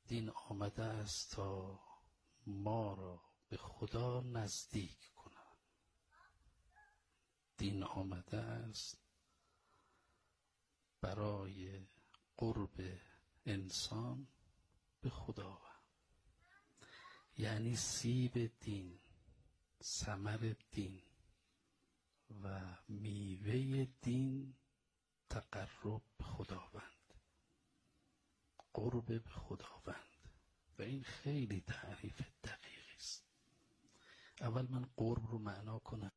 دین آمده است تا ما را به خدا نزدیک کند. دین آمده است برای قرب انسان به خداوند. یعنی سیب دین، ثمر دین و میوه دین تقرب به خداوند، قرب به خداوند. و این خیلی تعریف دقیقی است. اول من قرب رو معنا کنم.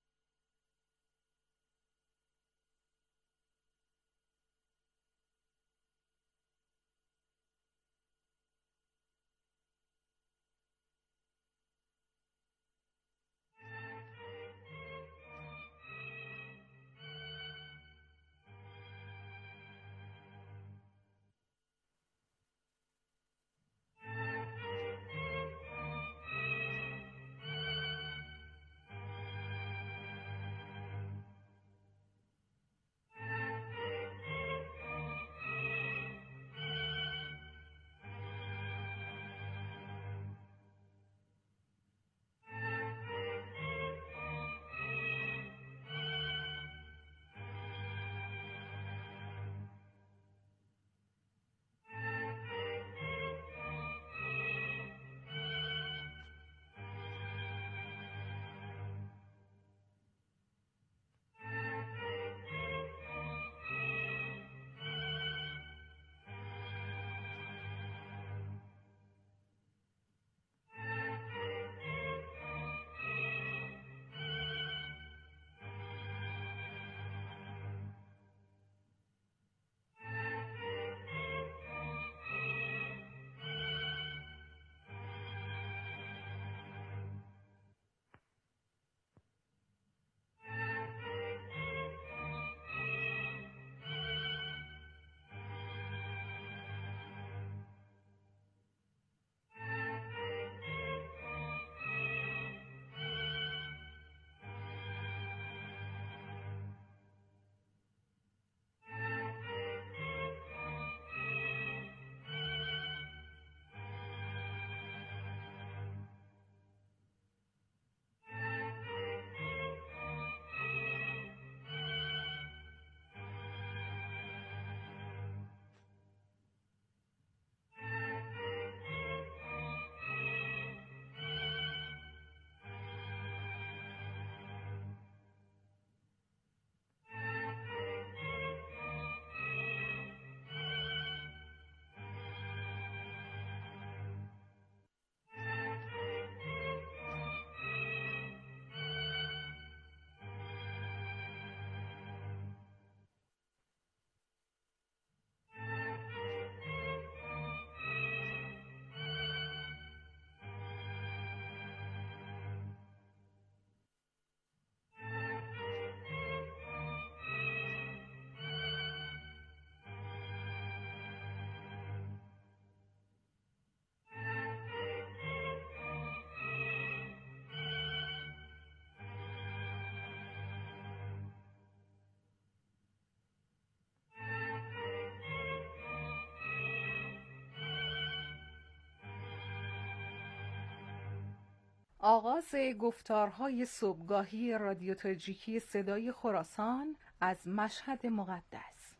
آغاز گفتارهای صبحگاهی رادیو تاجیکی صدای خراسان از مشهد مقدس.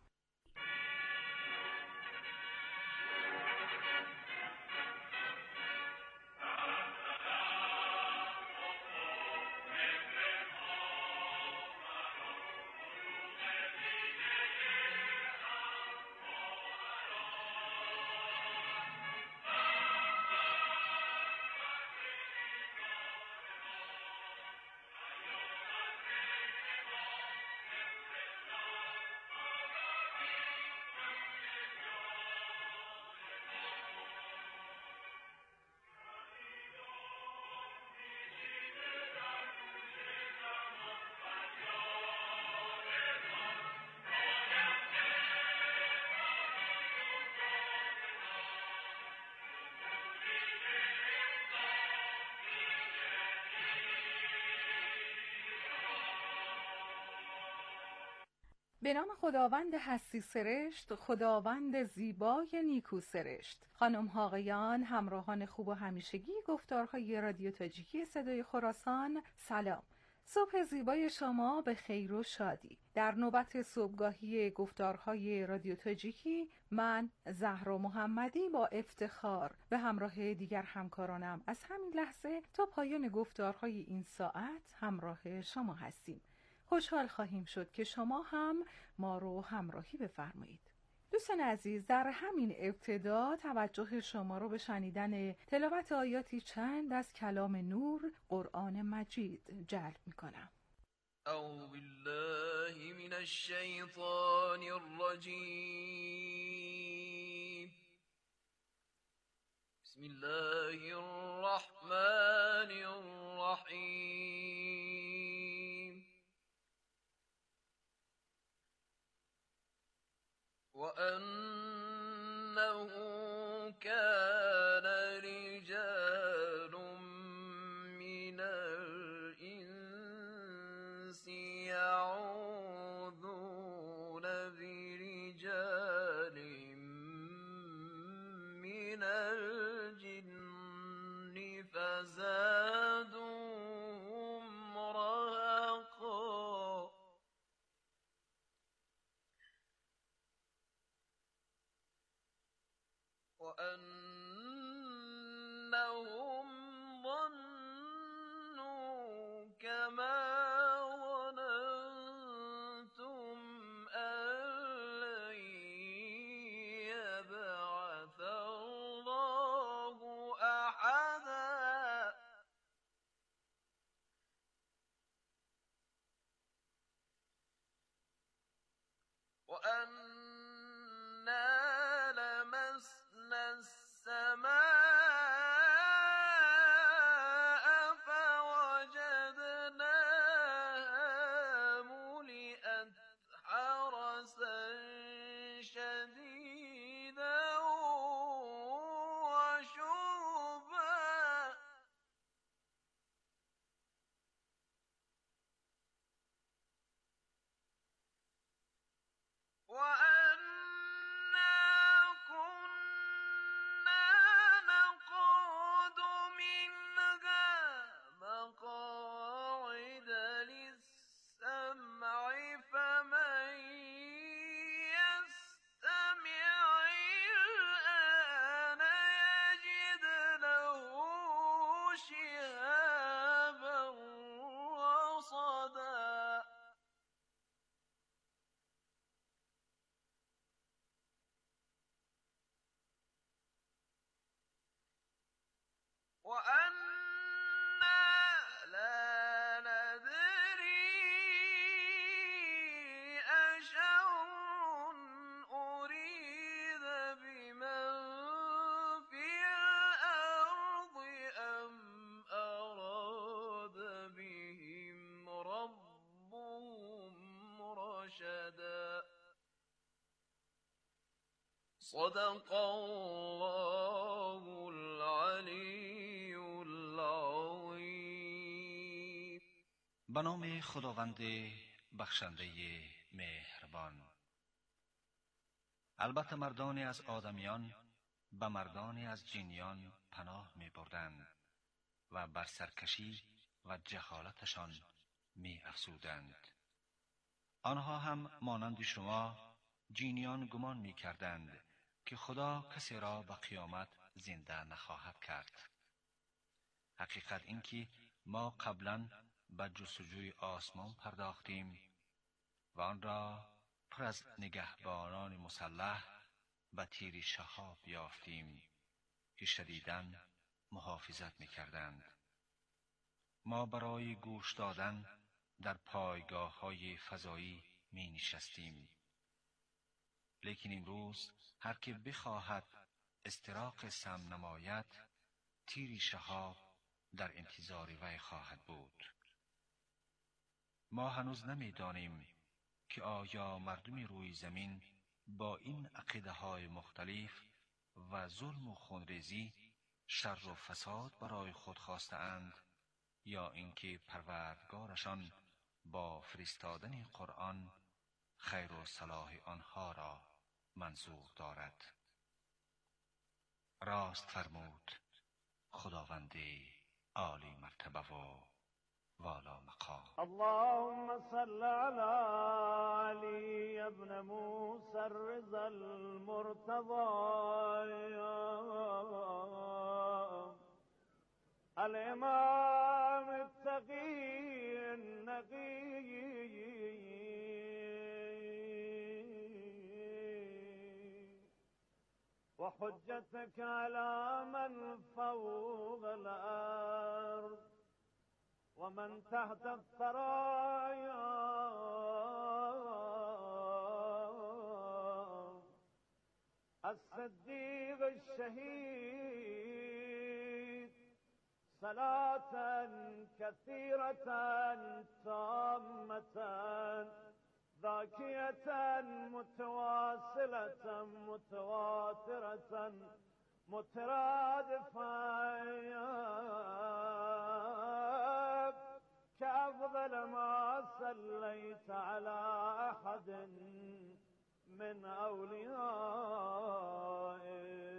به نام خداوند هستی سرشت، خداوند زیبای نیکو سرشت. خانم ها آقایان، همراهان خوب و همیشگی گفتارهای رادیو تاجیکی صدای خراسان، سلام. صبح زیبای شما به خیر و شادی. در نوبت صبحگاهی گفتارهای رادیو تاجیکی، من زهرا محمدی با افتخار به همراه دیگر همکارانم از همین لحظه تا پایان گفتارهای این ساعت همراه شما هستیم. خوشحال خواهیم شد که شما هم ما رو همراهی بفرمایید. دوستان عزیز، در همین ابتدا توجه شما رو به شنیدن تلاوت آیاتی چند از کلام نور قرآن مجید جلب می‌کنم. اعوذ بالله من الشیطان الرجیم. بسم الله الرحمن الرحیم. وأنه كان رجال من الإنس يعوذون برجال من الجن فزادوهم رهقا. وأنهم ظنوا كما ظننتم أن لن يبعث الله أحدا. وأنا لمسنا السماء فوجدناها ملئت حرسا شديدا وشهبا. وأنا كنا نقعد منها مقاعد للسمع فمن يستمع الآن يجد له شهابا رصدا. وأنا لا ندري أشر أريد بمن في الأرض أم أراد بهم ربهم رشدا. صدق الله العلی العظیم. به نام خداوند بخشنده مهربان. البته مردانی از آدمیان به مردانی از جنیان پناه می بردند و بر سرکشی و جهالتشان می افزودند. آنها هم مانند شما جنیان گمان می کردند که خدا کسی را به قیامت زنده نخواهد کرد. حقیقت این که ما قبلا به جستجوی آسمان پرداختیم و آن را پر از نگهبانان مسلح به تیر شهاب یافتیم که شدیداً محافظت می‌کردند. ما برای گوش دادن در پایگاه‌های فضایی می‌نشستیم، لیکن امروز هر که بخواهد استراق سم نماید، تیر شهاب در انتظار وی خواهد بود. ما هنوز نمی‌دانیم که آیا مردم روی زمین با این عقیده‌های مختلف و ظلم و خونریزی شر و فساد برای خود خواستند یا اینکه پروردگارشان با فرستادن قرآن خیر و صلاح آنها را منظور دارد. راست فرمود خداوند عالی مرتبه و والا مقام. اللهم صل على علي ابن موسى الرضا المرتضى الإمام التقي النقي وحجتك على من فوق الأرض ومن تحت الثرايا الصديق الشهيد صلاة كثيرة تامة ذاكية متواصلة متواترة مترادفة كأفضل ما صليت على أحد من أوليائك.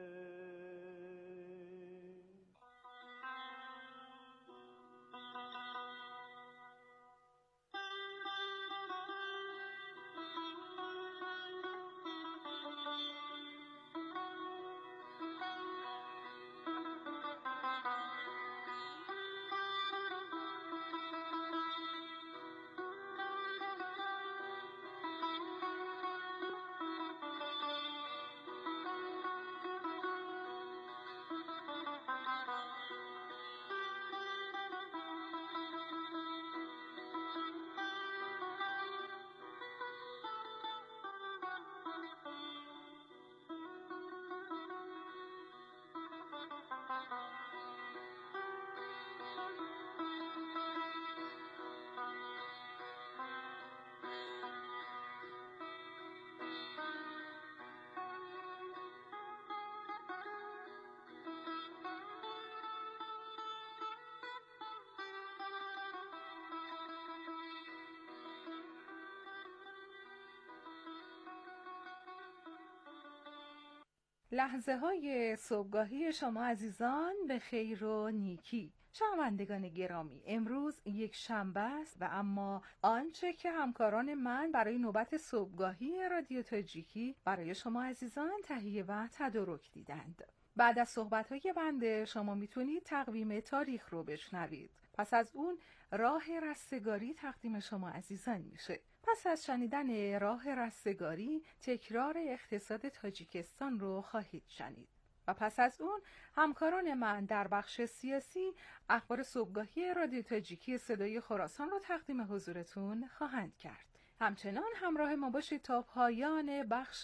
لحظه های صبحگاهی شما عزیزان به خیر و نیکی. شنوندگان گرامی، امروز یک شنبه است و اما آنچه که همکاران من برای نوبت صبحگاهی رادیو تاجیکی برای شما عزیزان تهیه و تدارک دیدند. بعد از صحبت‌های بنده شما میتونید تقویم تاریخ رو بشنوید. پس از اون راه رستگاری تقدیم شما عزیزان میشه. پس از شنیدن راه رستگاری تکرار اقتصاد تاجیکستان رو خواهید شنید. و پس از اون همکاران من در بخش سیاسی اخبار صبحگاهی رادیو تاجیکی صدای خراسان رو تقدیم حضورتون خواهند کرد. همچنان همراه ما باشید تا پایان بخش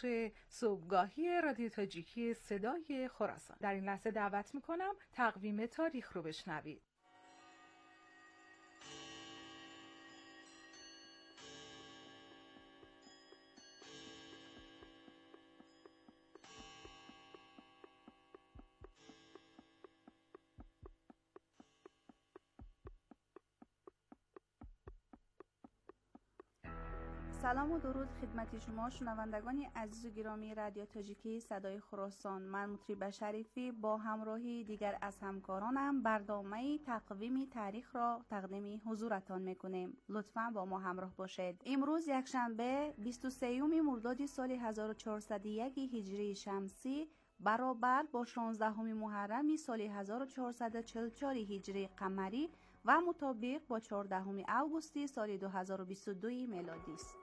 صبحگاهی رادیو تاجیکی صدای خراسان. در این لحظه دعوت میکنم تقویم تاریخ رو بشنوید. سلام و درود خدمت شما شنوندگان عزیز و گرامی رادیو تاجیکی صدای خراسان. من مطریبه شریفی با همراهی دیگر از همکارانم برنامه تقویم تاریخ را تقدیم حضورتان میکنیم. لطفاً با ما همراه باشید. امروز یکشنبه 23 مرداد سال 1401 هجری شمسی برابر با 16 محرم سال 1444 هجری قمری و مطابق با 14 اوگوست سال 2022 میلادی است.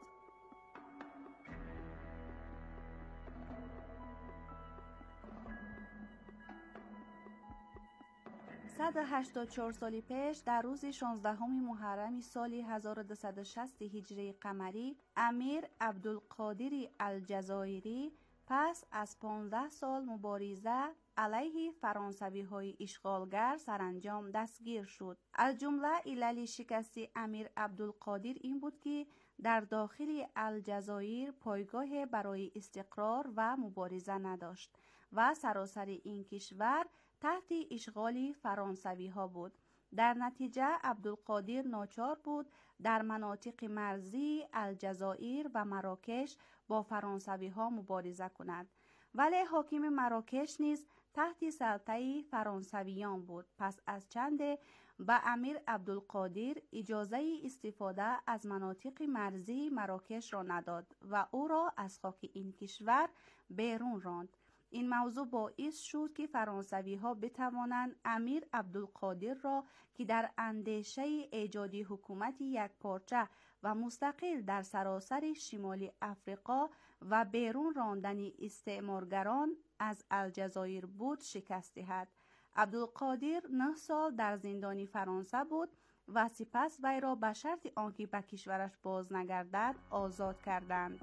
184 سال پیش در روز 16 محرم سال 1260 هجری قمری امیر عبدالقادر الجزایری پس از 15 سال مبارزه علیه فرانسوی های اشغالگر سرانجام دستگیر شد. از جمله علل شکست امیر عبدالقادر این بود که در داخل الجزایر پایگاه برای استقرار و مبارزه نداشت و سراسر این کشور تحت اشغال فرانسوی ها بود. در نتیجه عبدالقادر ناچار بود در مناطق مرزی الجزایر و مراکش با فرانسوی ها مبارزه کند، ولی حاکم مراکش نیز تحت سلطه فرانسویان بود. پس از چند به امیر عبدالقادر اجازه استفاده از مناطق مرزی مراکش را نداد و او را از خاک این کشور بیرون راند. این موضوع باعث شد که فرانسوی ها بتوانند امیر عبدالقادر را که در اندیشه ایجاد حکومت یکپارچه و مستقل در سراسر شمال افریقا و بیرون راندن استعمارگران از الجزایر بود شکست دهد. عبدالقادر 9 سال در زندان فرانسه بود و سپس وی را به شرط آنکه به کشورش باز نگردد آزاد کردند.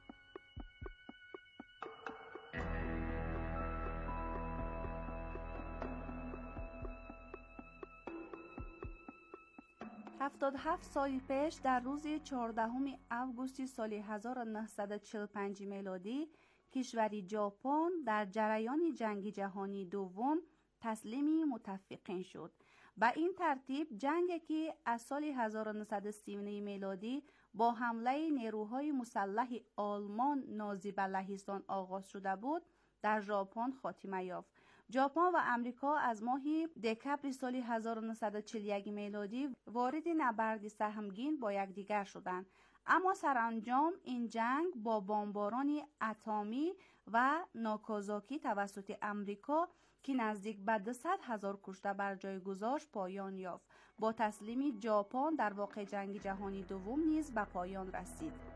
هفتاد هفت سال پیش در روز 14 آگوست سال 1945 میلادی کشور ژاپن در جریان جنگ جهانی دوم تسلیم متفقین شد. به این ترتیب جنگی که از سال 1939 میلادی با حمله نیروهای مسلح آلمان نازی به لهستان آغاز شده بود در ژاپن خاتمه یافت. ژاپن و امریکا از ماه دکبر سال 1941 میلادی وارد نبرد سهمگین با یکدیگر شدند، اما سرانجام این جنگ با بمباران اتمی و ناکازاکی توسط امریکا که نزدیک به 200,000 کشته بر جای گذاشت پایان یافت. با تسلیم ژاپن در واقع جنگ جهانی دوم نیز به پایان رسید.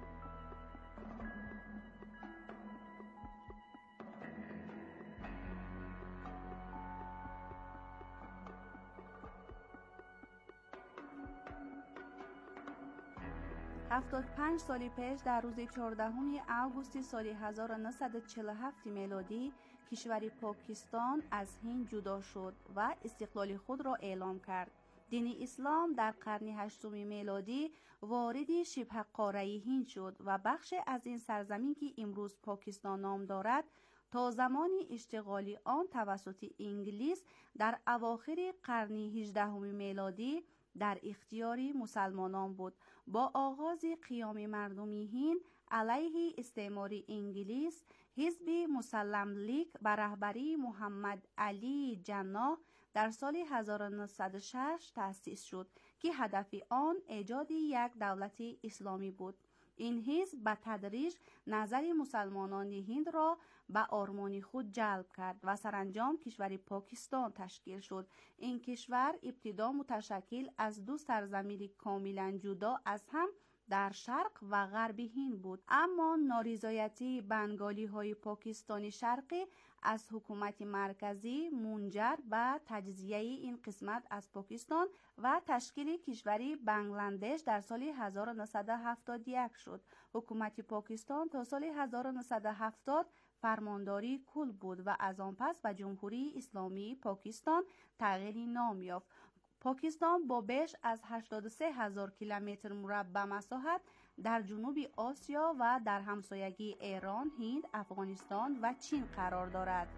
هفتاد پنج سال پیش در روز 14 آگوست سال 1947 میلادی کشور پاکستان از هند جدا شد و استقلال خود را اعلام کرد. دین اسلام در قرن 8 میلادی وارد شبه قاره هند شد و بخش از این سرزمین که امروز پاکستان نام دارد تا زمان اشتغال آن توسط انگلیس در اواخر قرن 18 میلادی در اختیار مسلمانان بود. با آغاز قیام مردم هند علیه استعمار انگلیس، حزب مسلم لیگ به رهبری محمد علی جناح در سال 1906 تأسیس شد که هدف آن ایجاد یک دولت اسلامی بود. این حزب به تدریج نظر مسلمانان هند را به آرمان خود جلب کرد و سرانجام کشور پاکستان تشکیل شد. این کشور ابتدا متشکل از دو سرزمین کاملا جدا از هم در شرق و غرب هند بود، اما نارضایتی بنگالی های پاکستانی شرقی از حکومت مرکزی منجر به تجزیه این قسمت از پاکستان و تشکیل کشوری بنگلادش در سال 1971 شد. حکومت پاکستان تا سال 1970 فرمانداری کل بود و از آن پس به جمهوری اسلامی پاکستان تغییر نام یافت. پاکستان با بیش از 83,000 کیلومتر مربع مساحت در جنوب آسیا و در همسایگی ایران، هند، افغانستان و چین قرار دارد.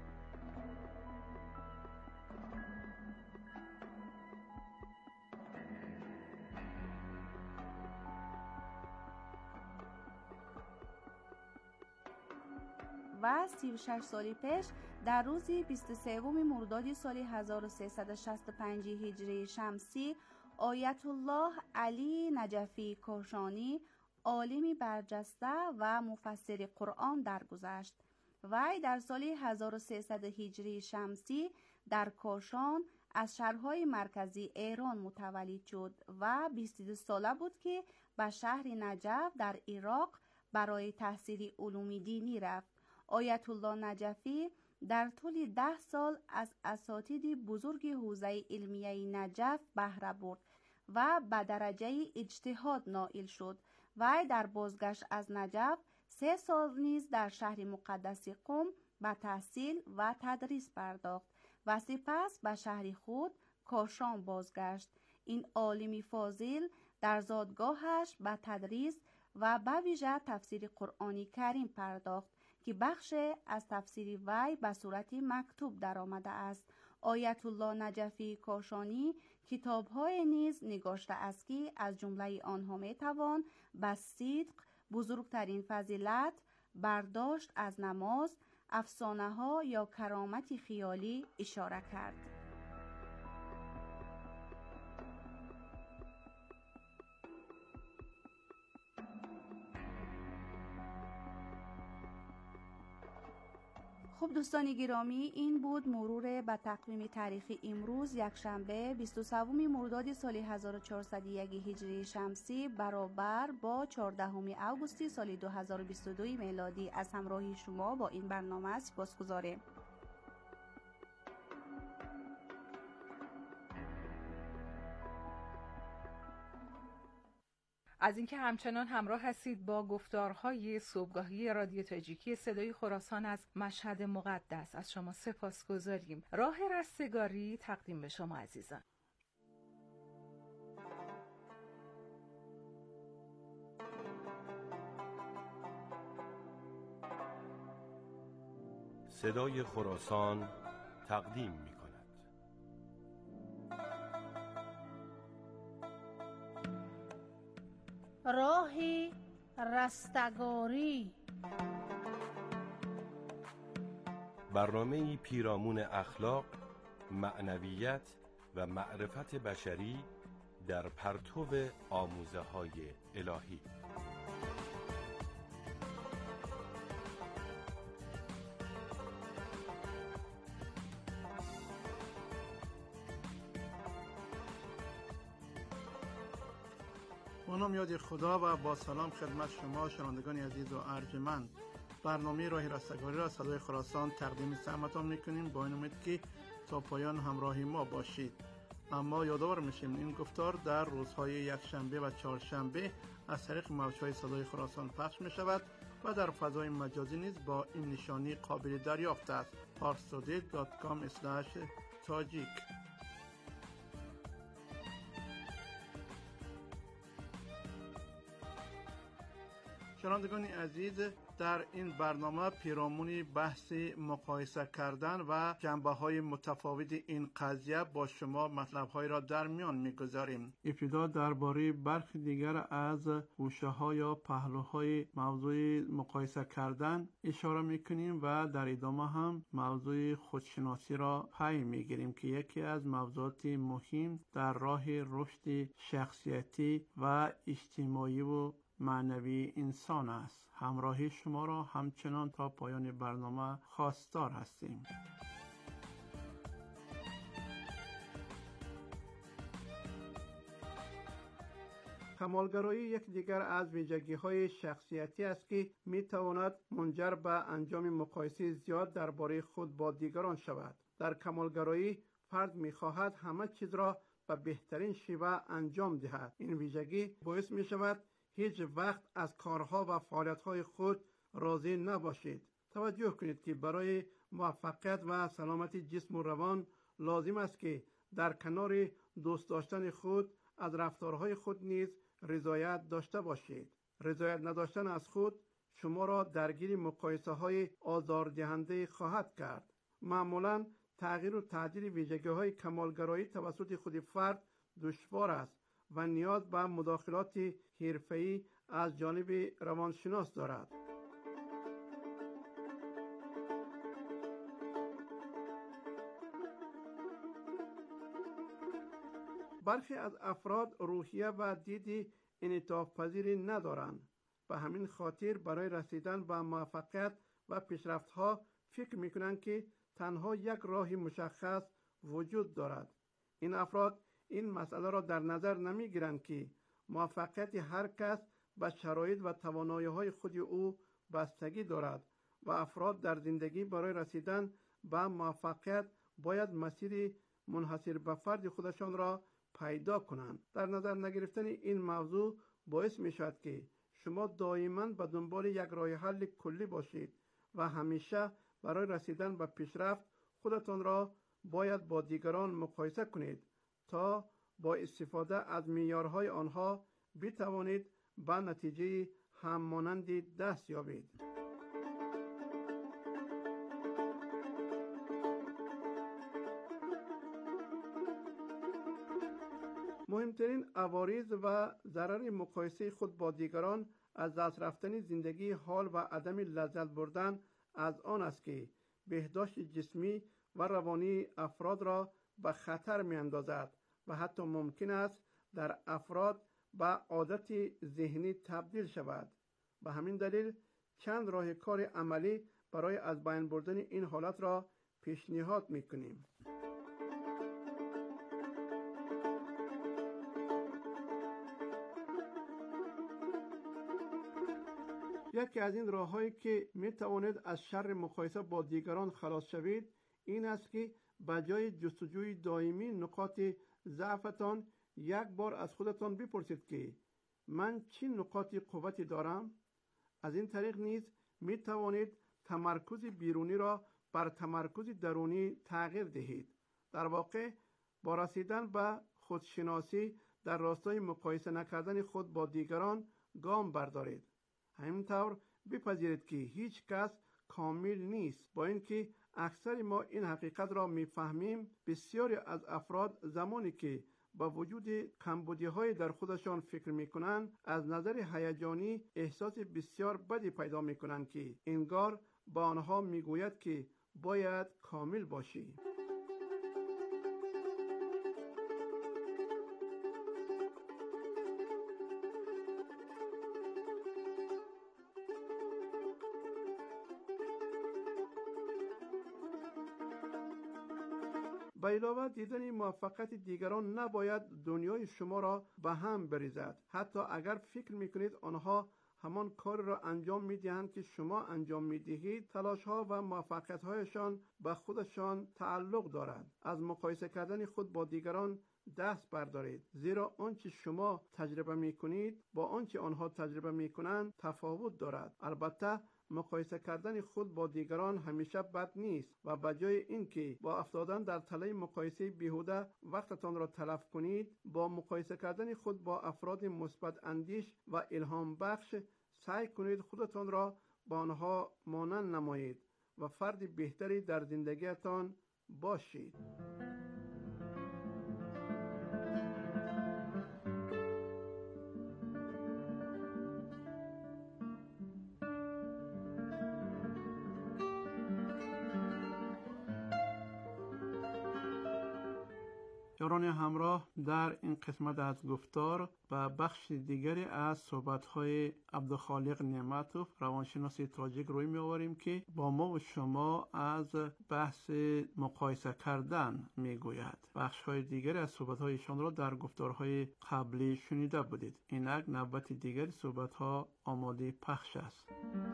و 36 سال پیش در روز 23 مرداد سال 1365 هجری شمسی آیت الله علی نجفی کاشانی عالمی برجسته و مفسر قرآن درگذشت. وی در سال 1300 هجری شمسی در کاشان از شهرهای مرکزی ایران متولد شد و 22 ساله بود که به شهر نجف در عراق برای تحصیل علوم دینی رفت. آیت الله نجفی در طول 10 سال از اساتید بزرگ حوزه علمیه نجف بهره برد و به درجه اجتهاد نائل شد. وی در بازگشت از نجف 3 سال نیز در شهر مقدس قم به تحصیل و تدریس پرداخت و سپس به شهر خود کاشان بازگشت. این عالم فاضل در زادگاهش به تدریس و به ویژه تفسیر قرآن کریم پرداخت که بخش از تفسیر وی به صورت مکتوب در آمده است. آیت الله نجفی کاشانی کتاب‌های نیز نگاشته است که از جمله آنها می‌توان به صدق، بزرگترین فضیلت، برداشت از نماز، افسانه‌ها یا کرامت خیالی اشاره کرد. خب دوستان گرامی، این بود مرور به تقویم تاریخی امروز یکشنبه 23 مرداد سال 1401 هجری شمسی برابر با 14 اوگوست سال 2022 میلادی. از همراهی شما با این برنامه سپاسگزاریم. از اینکه همچنان همراه هستید با گفتارهای صبحگاهی رادیو تاجیکی صدای خراسان از مشهد مقدس، از شما سپاسگزاریم. راه رستگاری تقدیم به شما عزیزان. صدای خراسان تقدیم می کند. راه رستگاری، برنامه‌ای پیرامون اخلاق، معنویت و معرفت بشری در پرتو آموزه‌های الهی. با نام یاد خدا و با سلام خدمت شما شنوندگان عزیز و ارجمند. برنامه راه رستگاری را صدای خراسان تقدیم سمعتان میکنیم با این امید که تا پایان همراه ما باشید. اما یادآور میشیم این گفتار در روزهای یکشنبه و چهارشنبه از طریق موجهای صدای خراسان پخش می شود و در فضای مجازی نیز با این نشانی قابل دریافت است: parstoday.com/tajik. شنوندگان عزیز، در این برنامه پیرامون بحث مقایسه کردن و جنبه‌های متفاوت این قضیه با شما مطلب‌های را در میان می‌گذاریم. ابتدا درباره برخی دیگر از گوشه‌ها یا پهلوهای موضوع مقایسه کردن اشاره می‌کنیم و در ادامه هم موضوع خودشناسی را پی می‌گیریم که یکی از موضوعات مهم در راه رشد شخصیتی و اجتماعی و معنوی انسان است. همراهی شما را همچنان تا پایان برنامه خواستار هستیم. کمالگرایی یک دیگر از ویژگی‌های شخصیتی است که می‌تواند منجر به انجام مقایسه زیاد درباره خود با دیگران شود. در کمالگرایی فرد می‌خواهد همه چیز را به بهترین شیوه انجام دهد. این ویژگی باعث می‌شود هیچ وقت از کارها و فعالیت‌های خود راضی نباشید. توجه کنید که برای موفقیت و سلامت جسم و روان لازم است که در کنار دوست داشتن خود از رفتارهای خود نیز رضایت داشته باشید. رضایت نداشتن از خود شما را درگیر مقایسه‌های آزاردهنده خواهد کرد. معمولاً تغییر و تعدیل ویژگی‌های کمالگرایی توسط خود فرد دشوار است و نیاز به مداخلات حرفه‌ای از جانب روانشناس دارد. برخی از افراد روحیه و دید انعطاف پذیری ندارند. به همین خاطر برای رسیدن به موفقیت و پیشرفت‌ها فکر می‌کنند که تنها یک راه مشخص وجود دارد. این افراد این مسئله را در نظر نمی‌گیرند که موفقیت هر کس به شرایط و توانایی‌های خود او بستگی دارد و افراد در زندگی برای رسیدن به موفقیت باید مسیر منحصر به فرد خودشان را پیدا کنند. در نظر نگرفتن این موضوع باعث می شود که شما دائما به دنبال یک راه حل کلی باشید و همیشه برای رسیدن به پیشرفت خودتان را باید با دیگران مقایسه کنید تا با استفاده از معیارهای آنها بتوانید به نتیجه همانندی دست یابید. مهمترین عوارض و ضرر مقایسه خود با دیگران از دست رفتن زندگی حال و عدم لذت بردن از آن است که بهداشت جسمی و روانی افراد را به خطر می اندازد و حتی ممکن است در افراد به عادت ذهنی تبدیل شود. به همین دلیل چند راه کار عملی برای از بین بردن این حالت را پیشنهاد می کنیم. یکی از این راه‌هایی که می توانید از شر مقایسه با دیگران خلاص شوید این است که به جای جستجوی دائمی نقاط ضعفتان یک بار از خودتان بپرسید که من چه نقاط قوتی دارم؟ از این طریق نیز می توانید تمرکز بیرونی را بر تمرکز درونی تغییر دهید. در واقع با رسیدن به خودشناسی در راستای مقایسه نکردن خود با دیگران گام بردارید. همینطور بپذیرید که هیچ کس کامل نیست. با اینکه اکثر ما این حقیقت را میفهمیم، بسیاری از افراد زمانی که با وجود کمبودی‌های در خودشان فکر می‌کنند از نظر هیجانی احساس بسیار بدی پیدا می‌کنند که انگار با آنها می‌گوید که باید کامل باشی. به علاوه دیدن موفقیت دیگران نباید دنیای شما را به هم بریزد. حتی اگر فکر میکنید آنها همان کار را انجام میدهند که شما انجام میدهید، تلاش‌ها و موفقیت‌هایشان به خودشان تعلق دارد. از مقایسه کردن خود با دیگران دست بردارید، زیرا آنچه شما تجربه میکنید با آنچه آنها تجربه میکنند تفاوت دارد. البته مقایسه کردن خود با دیگران همیشه بد نیست و به جای اینکه با افتادن در تله مقایسه بیهوده وقتتان را تلف کنید، با مقایسه کردن خود با افراد مثبت اندیش و الهام بخش سعی کنید خودتان را با آنها مانند نمایید و فرد بهتری در زندگیتان باشید. یاران همراه، در این قسمت از گفتار و بخش دیگری از صحبت‌های عبدالخالق نعمتوف روانشناس تاجیک روی می‌آوریم که با ما و شما از بحث مقایسه کردن می‌گوید. بخش‌های دیگری از صحبت‌های ایشان را در گفتارهای قبلی شنیده بودید. اینک نوبت دیگری صحبت‌ها آماده پخش است.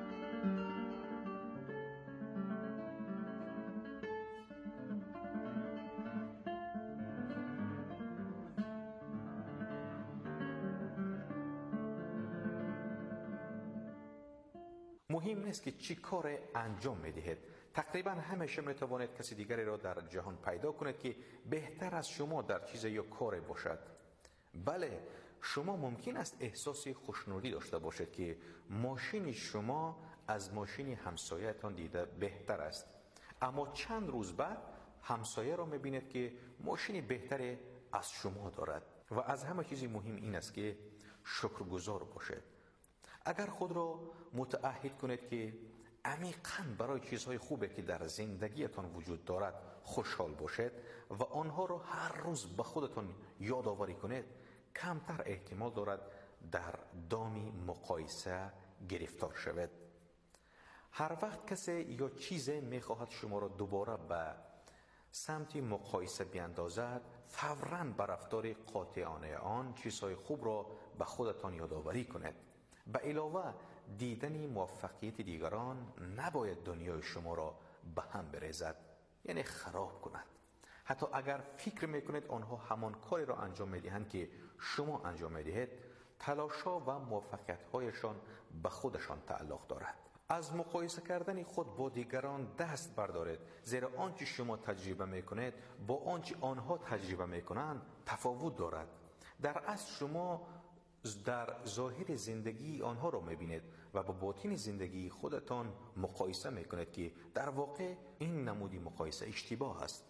مهم نیست که چی کار انجام میدهید. تقریبا همیشه میتوانید کسی دیگری را در جهان پیدا کنید که بهتر از شما در چیز یا کار باشد. بله، شما ممکن است احساس خوشنودی داشته باشید که ماشین شما از ماشین همسایه‌تان دیده بهتر است، اما چند روز بعد همسایه را میبینید که ماشین بهتری از شما دارد. و از همه چیز مهم این است که شکرگزار باشید. اگر خود را متعهد کنید که عمیقاً برای چیزهای خوبی که در زندگیتان وجود دارد خوشحال باشید و آنها را هر روز به خودتان یادآوری کنید، کمتر احتمال دارد در دام مقایسه گرفتار شوید. هر وقت کسی یا چیزی میخواهد شما را دوباره به سمت مقایسه بیندازد، فوراً بر رفتار قاطعانه آن چیزهای خوب را به خودتان یادآوری کنید. به علاوه دیدن موفقیت دیگران نباید دنیای شما را به هم بریزد، یعنی خراب کند. حتی اگر فکر میکنید آنها همان کاری را انجام میدهند که شما انجام میدهید، تلاش‌ها و موفقیت‌هایشان به خودشان تعلق دارد. از مقایسه کردن خود با دیگران دست بردارید، زیرا آنچه شما تجربه میکنید با آنچه آنها تجربه میکنند تفاوت دارد. در اصل شما در ظاهر زندگی آنها را میبینید و با باطن زندگی خودتان مقایسه میکنید که در واقع این نمودی مقایسه اشتباه است.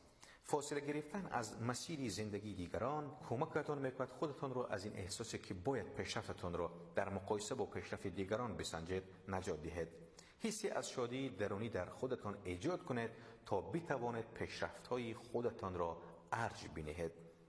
فاصله گرفتن از مسیر زندگی دیگران کمکتان میکند خودتان رو از این احساسی که باید پیشرفتتان رو در مقایسه با پیشرفت دیگران بسنجید نجات دهید. حسی از شادی درونی در خودتان ایجاد کنید تا بتوانید پیشرفت‌های خودتان را ارج بنهید.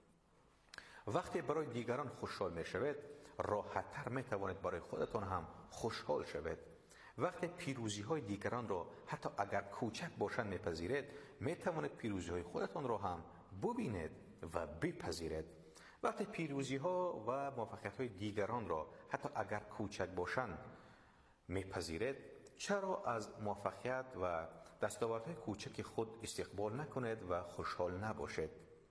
وقتی برای دیگران خوشحال میشوید، راحت‌تر میتوانید برای خودتان هم خوشحال شوید. وقتی پیروزی‌های دیگران را حتی اگر کوچک باشند میپذیرید، میتوانید پیروزی‌های خودتان را هم ببینید و بپذیرید. وقتی پیروزی‌ها و موفقیت‌های دیگران را حتی اگر کوچک باشند میپذیرید، چرا از موفقیت و دستاوردهای کوچک خود استقبال نکنید و خوشحال نباشید؟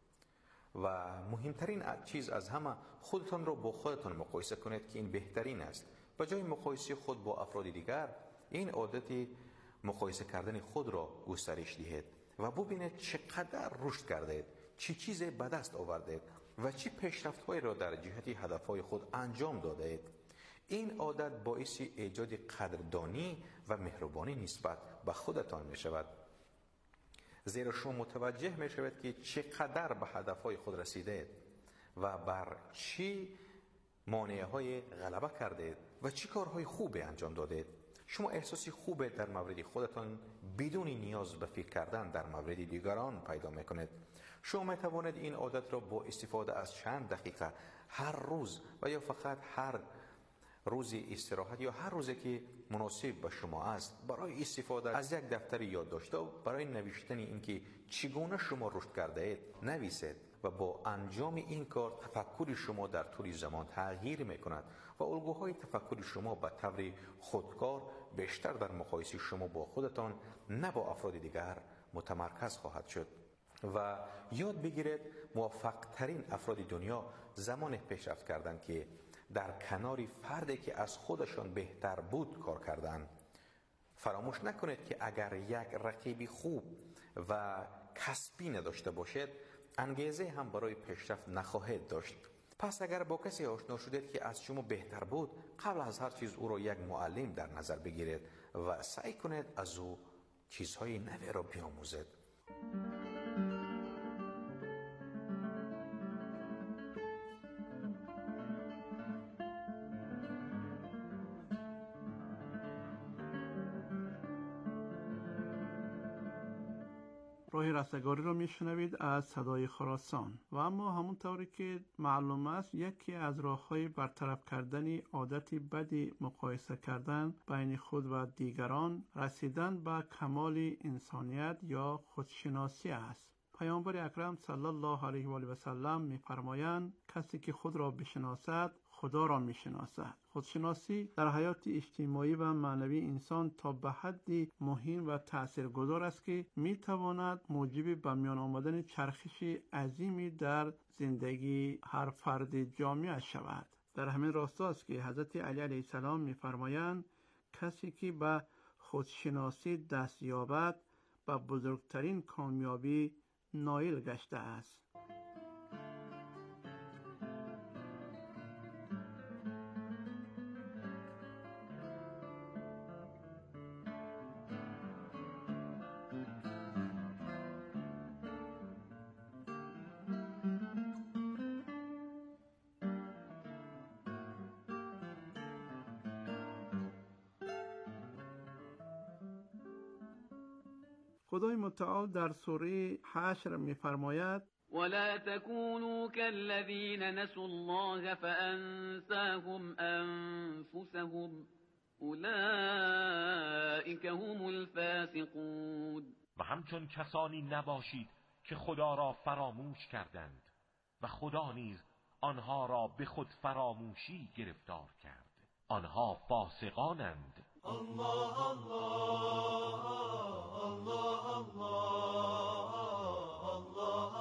و مهمترین چیز از همه، خودتان را با خودتان مقایسه کنید که این بهترین است. به جای مقایسه خود با افراد دیگر، این عادت مقایسه کردن خود را گسترش دهید و ببینید چقدر رشد کردید، چه چیزی به دست آوردید و چه پیشرفت‌هایی را در جهت هدف‌های خود انجام دادید. این عادت باعث ایجاد قدردانی و مهربانی نسبت به خودتان می شود، زیرا شما متوجه می شود که چقدر به هدف‌های خود رسیدید و بر چی مانع‌های غلبه کردید و چه کارهای خوبی انجام دادید. شما احساسی خوب در مورد خودتان بدون نیاز به فکر کردن در مورد دیگران پیدا می کنید. شما می توانید این عادت را با استفاده از چند دقیقه هر روز و یا فقط هر روز استراحت یا هر روزی که مناسب به شما است، برای استفاده از یک دفتر یادداشت و برای نوشتن اینکه چگونه شما رشد کرده اید نویسید و با انجام این کار تفکر شما در طول زمان تغییر میکند و الگوهای تفکر شما به طور خودکار بیشتر در مقایسه شما با خودتان نه با افراد دیگر متمرکز خواهد شد. و یاد بگیرید موفق ترین افراد دنیا زمان پیشرفت کردند که در کنار فردی که از خودشان بهتر بود کار کردند. فراموش نکنید که اگر یک رقیب خوب و کسبی نداشته باشید، انگیزه هم برای پیشرفت نخواهید داشت. پس اگر با کسی آشنا شدید که از شما بهتر بود، قبل از هر چیز او را یک معلم در نظر بگیرید و سعی کنید از او چیزهای نوی را بیاموزید. راه رستگاری رو میشنوید از صدای خراسان. و اما همونطوری که معلوم است، یکی از راه‌های برطرف کردن عادت بدی مقایسه کردن بین خود و دیگران، رسیدن به کمال انسانیت یا خودشناسی است. پیامبر اکرم صلی الله علیه و آله و سلم می‌فرمایند کسی که خود را بشناسد خدا را میشناسد. خودشناسی در حیات اجتماعی و معنوی انسان تا به حدی مهم و تاثیرگذار است که میتواند موجب به میان آمدن چرخش عظیمی در زندگی هر فرد جامعه شود. در همین راستا است که حضرت علی علیه السلام میفرمایند کسی که به خودشناسی دست یابد به بزرگترین کامیابی نائل گشته است. خدای متعال در سوره حشر می‌فرماید ولا تكونوا كالذين نسوا الله فأنساهم أنفسهم أولئك هم الفاسقون. و همچون کسانی نباشید که خدا را فراموش کردند و خدا نیز آنها را به خود فراموشی گرفتار کرد. آنها فاسقانند. الله الله الله الله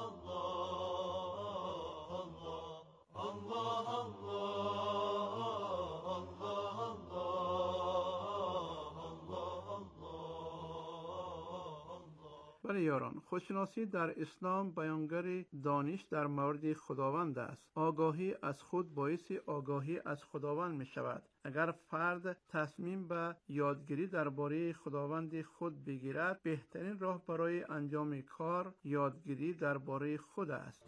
برای یاران، خودشناسی در اسلام بیانگر دانش در مورد خداوند است. آگاهی از خود باعث آگاهی از خداوند می شود. اگر فرد تصمیم به یادگیری درباره خداوند خود بگیرد، بهترین راه برای انجام کار یادگیری درباره خود است.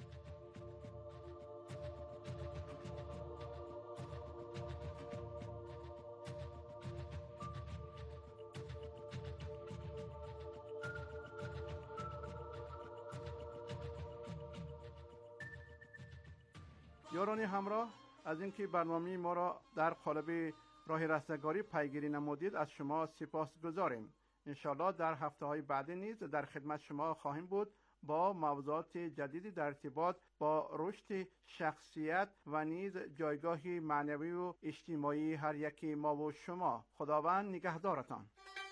یاران همراه، از اینکه برنامه ما را در قالب راه رستگاری پیگیری نمودید از شما سپاسگزاریم. انشالله در هفته‌های بعدی نیز در خدمت شما خواهیم بود با موضوعات جدیدی در ارتباط با رشد شخصیت و نیز جایگاه معنوی و اجتماعی هر یکی ما و شما. خداوند نگهدارتان.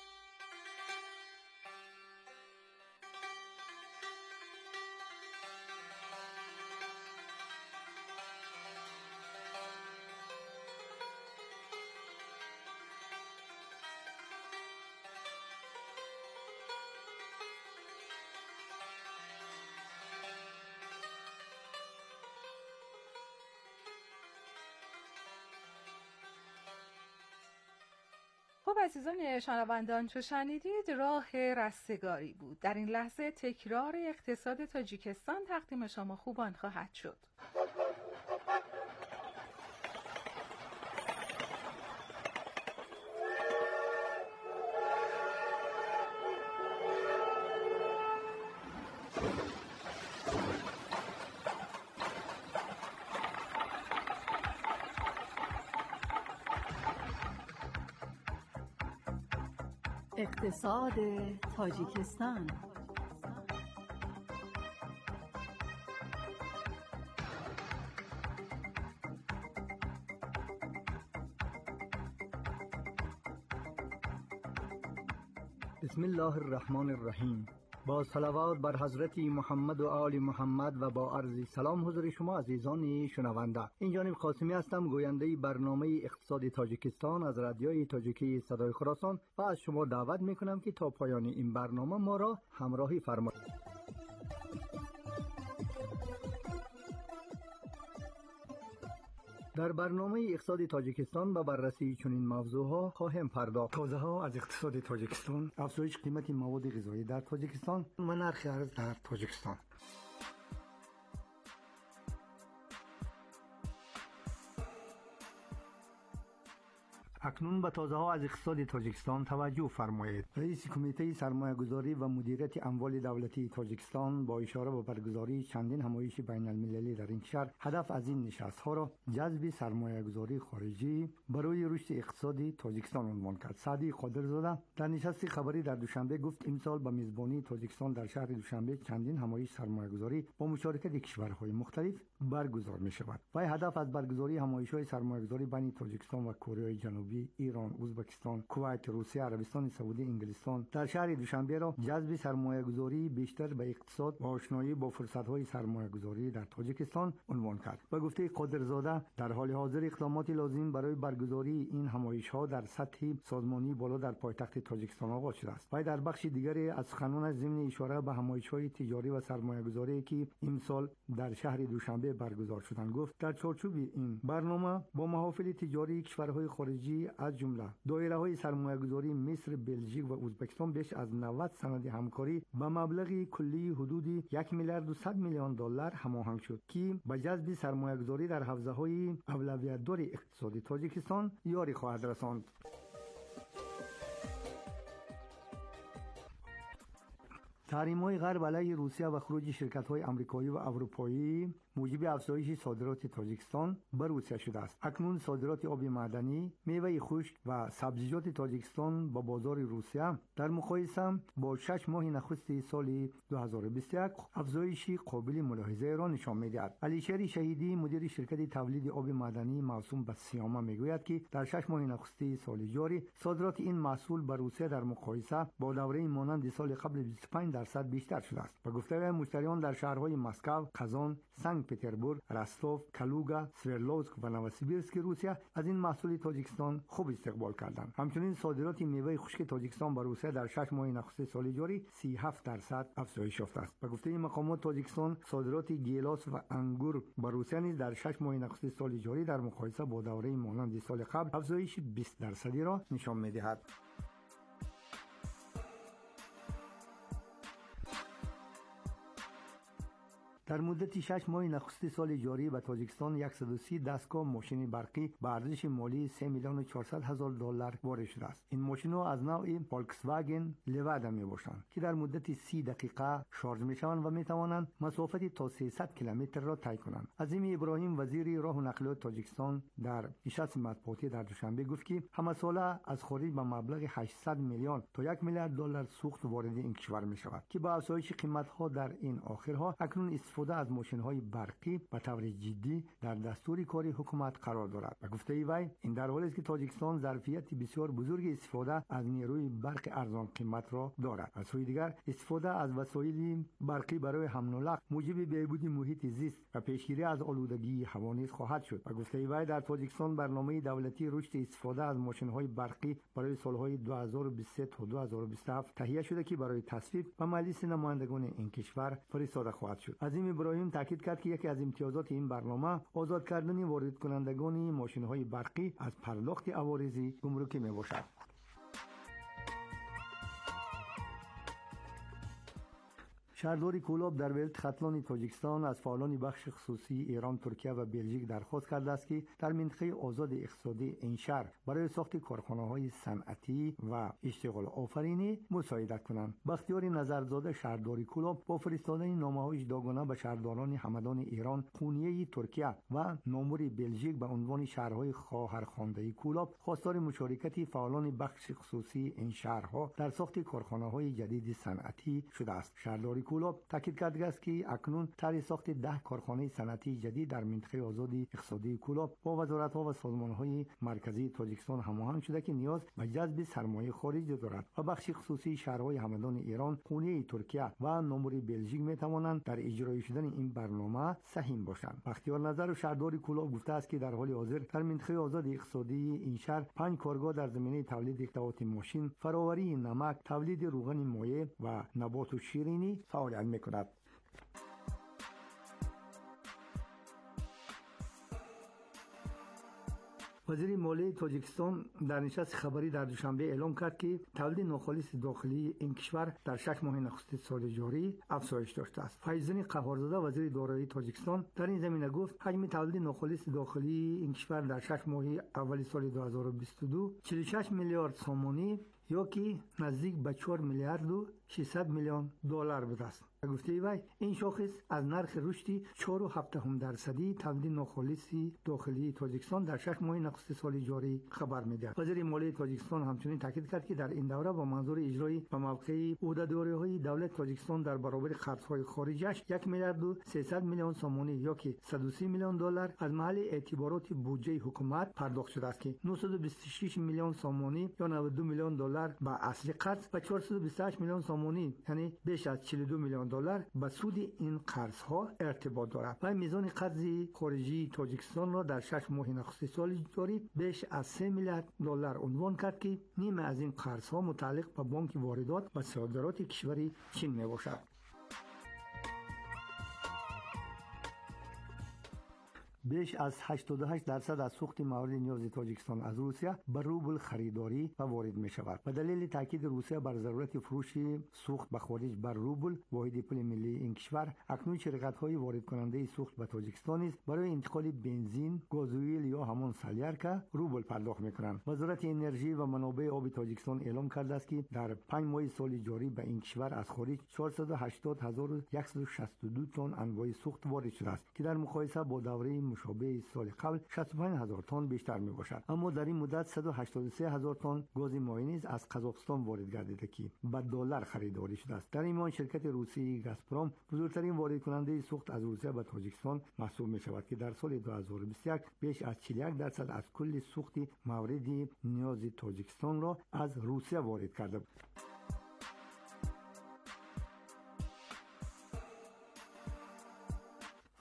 خب عزیزان شنوندان، چو شنیدید راه رستگاری بود. در این لحظه تکرار اقتصاد تاجیکستان تقدیم شما خوبان خواهد شد. اقتصاد تاجیکستان. بسم الله الرحمن الرحیم. با صلوات بر حضرت محمد و آل محمد و با عرض سلام حضور شما عزیزان شنونده. این جانب قاسمی هستم، گوینده برنامه اقتصاد تاجیکستان از رادیوی تاجیکی صدای خراسان و از شما دعوت میکنم که تا پایان این برنامه ما را همراهی فرمایید. در برنامه اقتصاد تاجیکستان به بررسی چنین موضوعها خواهیم پرداخت. توضیحات از اقتصاد تاجیکستان: افزایش قیمت مواد غذایی در تاجیکستان و نرخ ارز در تاجیکستان. اکنون به توضیحات از اقتصاد تاجیکستان توجه فرمایید. رئیس کمیته سرمایه‌گذاری و مدیریت اموال دولتی تاجیکستان با اشاره به برگزاری چندین همایش بین المللی در این کشور، هدف از این نشست‌ها را جذب سرمایه‌گذاری خارجی برای رشد اقتصادی تاجیکستان عنوان کرد. سعدی قادرزاده در نشست خبری در دوشنبه گفت امسال به میزبانی تاجیکستان در شهر دوشنبه چندین همایش سرمایه‌گذاری با مشارکت کشورهای مختلف برگزار می‌شود. و هدف از برگزاری همایش‌های سرمایه‌گذاری بین تاجیکستان و کره جنوبی، ایران، ازبکستان، کویت، روسیه، عربستان سعودی، انگلستان در شهر دوشنبه را جذب سرمایه‌گذاری بیشتر به اقتصاد و آشنایی با فرصت‌های سرمایه‌گذاری در تاجیکستان عنوان کرد. و گفته قادرزاده در حال حاضر اقدامات لازم برای برگزاری این همایش‌ها در سطح سازمانی بالا در پایتخت تاجیکستان آغاز شده است. و در بخش دیگری از سخنان ضمن اشاره به همایش‌های تجاری و سرمایه‌گذاری که امسال در شهر دوشنبه برگزار شدند گفت در چارچوب این برنامه با محافل تجاری کشورهای خارجی از جمله دایره‌های سرمایه‌گذاری مصر، بلژیک و ازبکستان بیش از 90 سند همکاری به مبلغ کلی حدود 1 میلیارد و 100 میلیون دلار هماهنگ شد که به جذب سرمایه‌گذاری در حوزه‌های اولویت‌دار اقتصاد تاجیکستان یاری خواهد رساند. تحریم‌های غرب علیه روسیه و خروج شرکت‌های آمریکایی و اروپایی موجب افزایش صادرات تاجیکستان به روسیه شده است. اکنون صادرات آب معدنی، میوه خشک و سبزیجات تاجیکستان با بازار روسیه در مقایسه با 6 ماه نخست سال 2021 افزایش قابل ملاحظه را نشان می‌دهد. علیشری شهیدی مدیر شرکت تولید آب معدنی موسوم به سیاما میگوید که در 6 ماه نخست سال جاری صادرات این محصول به روسیه در مقایسه با دوره مانند سال قبل 25% درصد بیشتر شده است. و گفته مشتریان در شهرهای مسکو، قزان، سنت پترزبورگ، رستوف، کالوگا، سوردلوسک و نوسیبیرسک روسیه از این محصول تاجیکستان خوب استقبال کردند. همچنین صادرات میوه خشک تاجیکستان به روسیه در 6 ماه نخست سال جاری 37 درصد افزایش یافته است. به گفته مقامات تاجیکستان صادرات گیلاس و انگور به روسیه نیز در 6 ماه نخست سال جاری در مقایسه با دوره مانند سال قبل افزایش 20 درصدی را نشان می‌دهد. در مدت 6 ماه نخست سال جاری به تاجیکستان 130 دستگاه ماشین برقی به ارزش مالی 3,400,000 دلار وارد شده است. این ماشین‌ها از نوع فولکس واگن لوادا میباشند که در مدت 30 دقیقه شارژ میشوند و میتوانند مسافت تا 300 کیلومتر را طی کنند. عظیم ابراهیم وزیر راه و نقلات تاجیکستان در نشست مطبوعاتی در دوشنبه گفت که همه ساله از خارج به مبلغ 800 میلیون تا 1 میلیارد دلار سوخت وارد این کشور میشود که با افزایش قیمت‌ها در این آخرها اکنون استفاده از ماشین‌های برقی به طور جدی در دستور کاری حکومت قرار دارد. و گفته وی این در حالی است که تاجیکستان ظرفیت بسیار بزرگ استفاده از نیروی برق ارزان قیمت را دارد. از سوی دیگر استفاده از وسایل برقی برای حمل و نقل موجب بهبود محیط زیست و پیشگیری از آلودگی هوا نیز خواهد شد. و گفته وی در تاجیکستان برنامه دولتی رشد استفاده از ماشین‌های برقی برای سال‌های 2023 تا 2027 تهیه شده که برای تصویب و مجلس نمایندگان این کشور فرستاده خواهد شد. عظیم ابراهیم تاکید کرد که یکی از امتیازات این برنامه آزاد کردن وارد کنندگان ماشین‌های برقی از پرداخت عوارض گمرکی میباشد. شهرداری کولاب در ولایت ختلان تاجیکستان از فعالان بخش خصوصی ایران، ترکیه و بلژیک درخواست کرده است که در منطقه آزاد اقتصادی این شهر برای ساخت کارخانه‌های صنعتی و اشتغال آفرینی مساعدت کنند. بختیار نظرزاده شهرداری کولاب با فرستادن نامه‌های جداگانه به شهرداران همدان ایران، قونیه ترکیه و نامور بلژیک به عنوان شهرهای خواهرخوانده کولاب خواستار مشارکت فعالان بخش خصوصی این شهرها در ساخت کارخانه‌های جدید صنعتی شده است. شهرداری کولاب تاکید کرده است که اکنون طرح ساخت 10 کارخانه صنعتی جدید در منطقه آزاد اقتصادی کولاب با وزارت‌ها و سازمان‌های مرکزی تاجیکستان هماهنگ شده که نیاز به جذب سرمایه خارجی دارد و بخش خصوصی شهرهای همدان ایران، قونیه ترکیه و نامور بلژیک می‌توانند در اجرای شدن این برنامه سهیم باشند. بختیار نظر شهرداری کولاب گفته است که در حال حاضر در منطقه آزاد اقتصادی این شهر 5 کارگاه در زمینه تولید ادوات ماشین، فراوری نمک، تولید روغن مایع و نبات و شیرینی فعالیت می‌کند. وزیر مالیه تاجیکستان در نشست خبری در دوشنبه اعلام کرد که تولید ناخالص داخلی این کشور در 6 ماه نخست سال جاری افزایش داشته است. فیض‌الدین قهارزاده وزیر دارایی تاجیکستان در این زمینه گفت حجم تولید ناخالص داخلی این کشور در 6 ماه اول سال 2022 46 میلیارد سومانی یا که نزدیک به 4 میلیارد و 600 میلیون دلار بوده است. گفته وی این شاخص از نرخ رشد 4.7% تولید ناخالص داخلی تاجیکستان در 6 ماه نخست سال جاری خبر می‌دهد. وزیر مالیه تاجیکستان همچنین تاکید کرد که در این دوره با منظور اجرای به موقع عهده‌داری‌های دولت تاجیکستان در برابر خرج‌های خارجیش 1 میلیارد و 300 میلیون سومانی یا که 130 میلیون دلار از محل اعتبارات بودجه حکومت پرداخت شده است که 926 میلیون سومانی یا 92 میلیون دلار به اصل قرض و 428 میلیون سومانی یعنی بیش از 42 میلیون دلار به سود این قرض‌ها ارتباط دارد. و میزان قرض خارجی تاجیکستان را در 6 ماه نخست سال جاری بیش از 3 میلیارد دلار عنوان کرد که نیمه از این قرض‌ها متعلق به بانک واردات و صادرات کشور چین میباشد. بیش از 88% از سوخت مورد نیاز تاجیکستان از روسیه به روبل خریداری و وارد می شود. به دلیل تاکید روسیه بر ضرورت فروش سوخت به خارج بر روبل، واحد پول ملی این کشور، اکنون شرکت‌های وارد کننده سوخت به تاجیکستان است برای انتقال بنزین، گازوئیل یا همان سالیرکه روبل پرداخت می‌کنند. وزارت انرژی و منابع آب تاجیکستان اعلام کرده است که در 5 ماه سال جاری به این کشور از خارج 480,162 تن انواع سوخت وارد شده است که در مقایسه با دوره مشابه سال قبل 65,000 تن بیشتر می باشد. اما در این مدت 183,000 تن گاز مایع نیز از قزاقستان وارد گردیده که به دلار خریداری شده است. در این میان شرکت روسی گازپروم بزرگترین وارد کننده سوخت از روسیه به تاجیکستان محسوب می شود که در سال 2021 بیش از 41% از کل سوخت مورد نیاز تاجیکستان را از روسیه وارد کرده بود.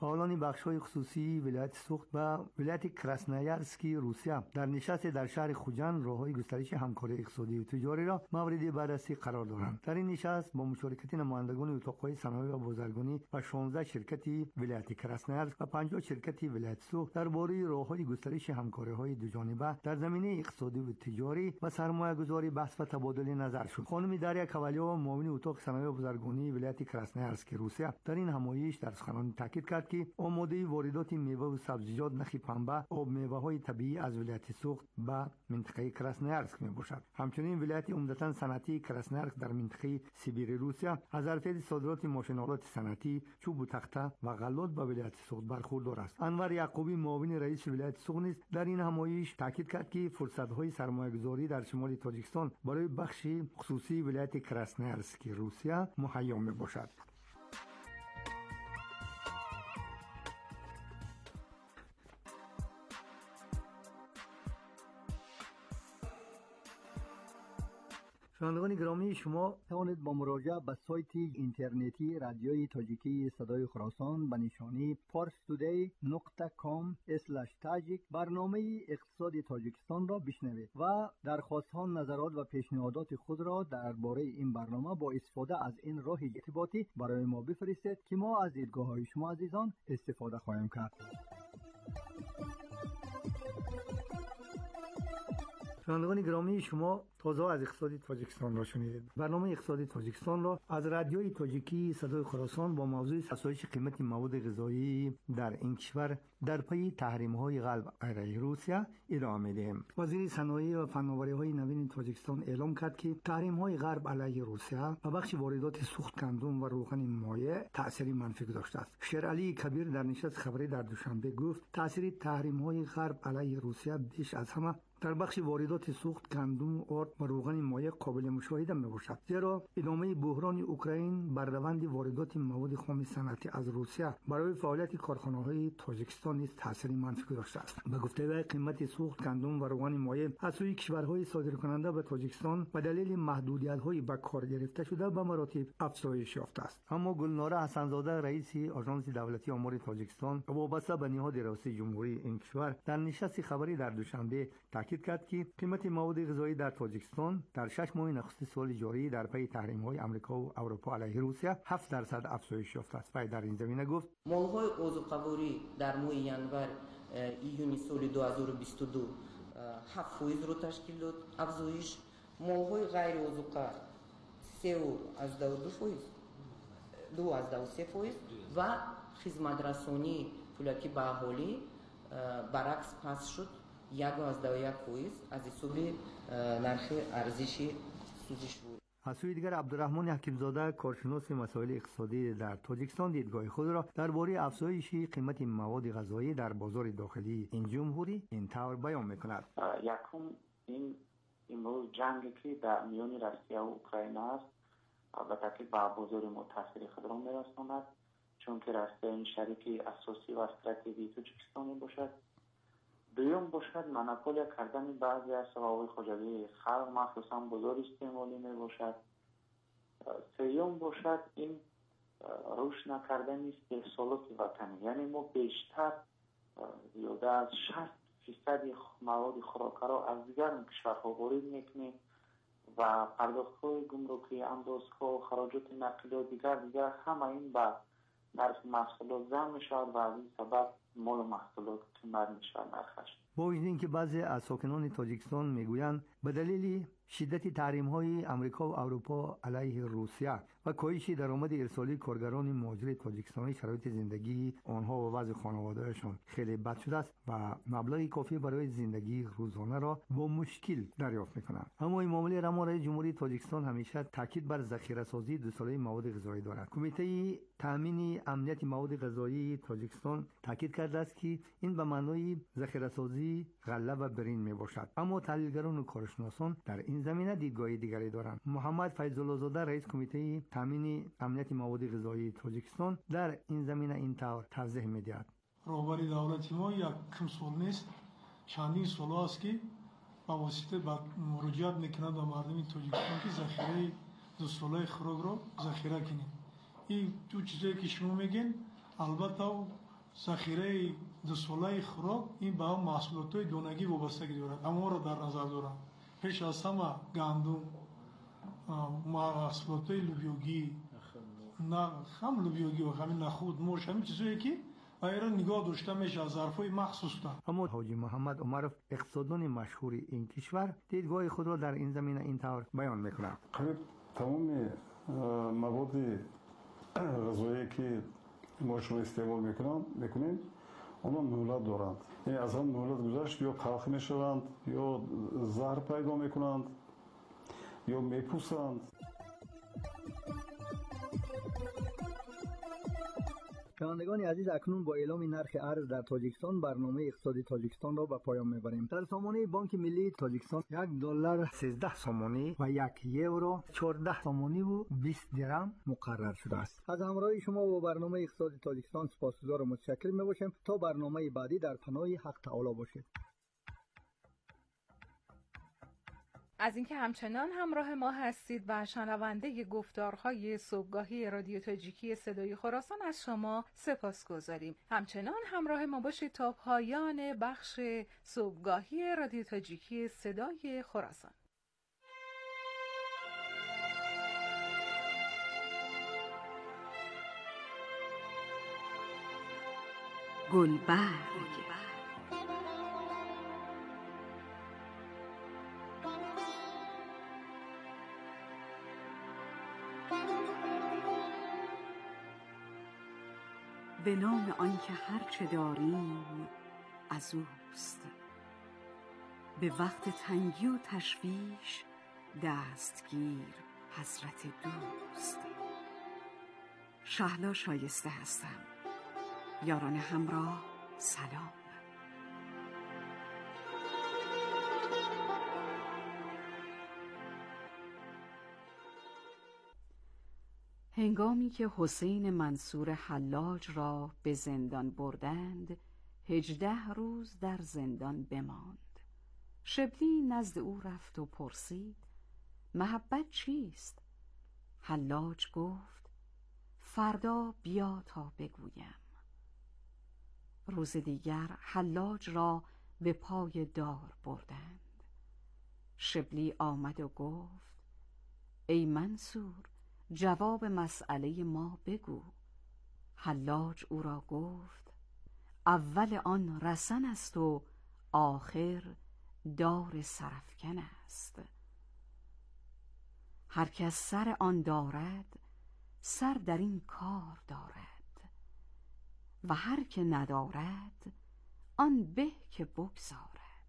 فعالان بخش‌های خصوصی ولایت سوخت و ولایت کراسنایارسکی روسیه در نشست در شهر خوجند راه‌های گسترش همکاری اقتصادی و تجاری را مورد بررسی قرار دادند. در این نشست با مشارکت نمایندگان اتاق‌های صنایع و بازرگانی و 16 شرکت ولایت کراسنایارسک و 50 شرکت ولایت سوخت درباره راه‌های گسترش همکاری‌های دوجانبه در زمینه اقتصادی و تجاری و سرمایه‌گذاری بحث و تبادل نظر شد. خانم داریا کوالیا معاون اتاق صنایع و بازرگانی ولایت کراسنایارسک روسیه در این همایش در سخنرانی تاکید کرد که آماده واردات میوه و سبزیجات نخی پنبه و میوه‌های طبیعی از ولایت سوخت به منطقه کراسنایارسک میباشد. همچنین ولایت عمدتاً صنعتی کراسنایارسک در منطقه سیبیر روسیه از ارتش صادرات ماشین‌آلات صنعتی، چوب و تخته و غلات به ولایت سوخت برخوردار است. انور یعقوبی معاون رئیس ولایت سوخت نیز در این همایش تاکید کرد که فرصت‌های سرمایه‌گذاری در شمال تاجیکستان برای بخش خصوصی ولایت کراسنایارسک روسیه مهیا میباشد. شنوندگان گرامی، شما توانید با مراجعه به سایت اینترنتی رادیوی تاجیکی صدای خراسان به نشانی parstoday.com/tajik برنامه اقتصاد تاجیکستان را بشنوید و درخواست‌ها، نظرات و پیشنهادات خود را درباره این برنامه با استفاده از این راه ارتباطی برای ما بفرستید که ما از دیدگاه‌های شما عزیزان استفاده خواهیم کرد. شنوندگان گرامی، شما تازه از اقتصاد تاجیکستان را شنیدید. برنامه اقتصاد تاجیکستان را از رادیوی تاجیکی صدای خراسان با موضوع افزایش قیمت مواد غذایی در این کشور در پی تحریم‌های غرب علیه روسیه ادامه می‌دهیم. وزیر صنایع و فناوری‌های نوین تاجیکستان اعلام کرد که تحریم‌های غرب علیه روسیه به بخش واردات سوخت گندم و روغن مایع تأثیر منفی گذاشته است. شیرعلی کبیر در نشست خبری در دوشنبه گفت تأثیر تحریم‌های غرب علیه روسیه بیش از همه در بخش واردات سوخت گندم، آرد و روغن مایع قابل مشاهده میباشد، زیرا ادامه بحران اوکراین بر روند واردات مواد خام صنعتی از روسیه برای فعالیت کارخانه‌های تاجیکستان نیز تاثیر منفی گذاشته است. به گفته وی قیمت سوخت گندم و روغن مایع از سوی کشورهای صادرکننده به تاجیکستان به دلیل محدودیت‌های به کار گرفته شده به مراتب افزایش یافته است. اما گلناره حسن‌زاده رئیس آژانس دولتی آمار تاجیکستان وابسته به نهاد ریاست جمهوری این کشور در نشست خبری در دوشنبه تاکید کرد که قیمت مواد غذایی در تاجیکستان در 6 ماه نخست سال جاری در پی تحریم‌های آمریکا و اروپا علیه روسیه 7% افزایش یافته است. و در این زمینه گفت مال‌های اوزوقواری در ماه ینور ایونی سال 2022 7% رو تشکیل داد افزایش. مال‌های غیر اوزوقه 3.2%، 2.3% و خدمت‌رسانی پولاکی به اهالی برعکس پس شد 1.1% از حساب نرخ ارزش سوزش بود. از سوی دیگر عبدالرحمن حکیمزاده کارشناس مسائل اقتصادی در تاجیکستان دیدگاه خود را درباره افزایش قیمت مواد غذایی در بازار داخلی این جمهوری این طور بیان می‌کند. یکم این امروز جنگی که در میان روسیه و اوکراین است البته که به بازار ما تاثیر خود را می‌رساند، چون که روسیه این شریک اساسی و استراتژیکی تاجیکستان باشد. دوم باشد مناپولیا کردن بعضی از سوابق خودجوی خلق مخصوصا بازار استعمالی می باشد. سوم باشد این رشد نکردن استحصالات وطنی، یعنی ما بیشتر زیاده از 60% مواد خوراکی را از دیگر کشورها وارد میکنیم و پرداخت‌های گمرکی، اندازها، خراجات نقلیه دیگر همه این به نرخ محصولات زم میشود و از این سبب مال و محصولات قیمت میشود نرخش. با وجود اینکه بعضی از ساکنان تاجیکستان میگویند به دلیل شدت تحریم‌های آمریکا و اروپا علیه روسیه و کاهش درآمد ارسالی کارگران مهاجر تاجیکستانی شرایط زندگی آنها و وضع خانواده‌شان خیلی بد شده است و مبلغ کافی برای زندگی روزانه را با مشکل دریافت می‌کنند. اما این معامله رئیس جمهوری تاجیکستان همیشه تاکید بر ذخیره‌سازی دو ساله مواد غذایی دارد. کمیته تامین امنیت مواد غذایی تاجیکستان تاکید کرده است که این به معنای ذخیره‌سازی غله و برنج میباشد. اما تحلیلگران و کارشناسان در این زمینه دیدگاه دیگری دارند. محمد فیض‌الله زاده رئیس کمیته تامین امنیت مواد غذایی تاجیکستان در این زمینه این طور توضیح می‌دهد. راهبری دولتی ما یک کم سال نیست، چندین سال است که با واسطه مراجعت می‌کند به مردم تاجیکستان که ذخیره دو ساله خوراک را ذخیره کنید. این تو چیزایی که شما میگین البته ذخیره دوساله خوراک این به محصولات دونگی وابستگی دارد. اما را در نظر دارم پیش از همه گندم، محصولات لوبیوگی، هم لوبیوگی و همین نخود، مرش، همین چیزایی که ایرا نگاه داشته میشه از ظرفای مخصوص دارد. اما حاجی محمد عمرов اقتصاددان مشهور این کشور دیدگاه خود را در این زمینه این طور بیان میکنند. تمام مواد غذایی که ما شما استعمال میکنیم اونا مهلت دارند. یعنی از هم مهلت گذشت یا تلخ میشوند یا زهر پیدا میکنند یا میپوسند. شنوندگان عزیز، اکنون با اعلام نرخ ارز در تاجیکستان برنامه اقتصادی تاجیکستان را به پایان میبریم. در سامانه بانک ملی تاجیکستان $1 13 سامانی و €1 14 سامانی و 20 درم مقرر شده است. از همراهی شما با برنامه اقتصادی تاجیکستان سپاسگزار و متشکر میباشیم. تا برنامه بعدی در پناه حق تعالی باشید. از اینکه همچنان همراه ما هستید و شنونده گفتارهای صبحگاهی رادیو تاجیکی صدای خراسان از شما سپاسگزاریم. همچنان همراه ما باشید تا پایان بخش صبحگاهی رادیو تاجیکی صدای خراسان. گلبرگ به نام آنکه هر چه داریم از اوست، به وقت تنگی و تشویش دستگیر حضرت دوست. شهلا شایسته هستم. یاران همراه سلام. هنگامی که حسین منصور حلاج را به زندان بردند 18 روز در زندان بماند. شبلی نزد او رفت و پرسید محبت چیست؟ حلاج گفت فردا بیا تا بگویم. روز دیگر حلاج را به پای دار بردند. شبلی آمد و گفت ای منصور، جواب مسئله ما بگو. حلاج او را گفت اول آن رسن است و آخر دار سرافکن است. هر کس سر آن دارد سر در این کار دارد و هر که ندارد آن به که بگذارد.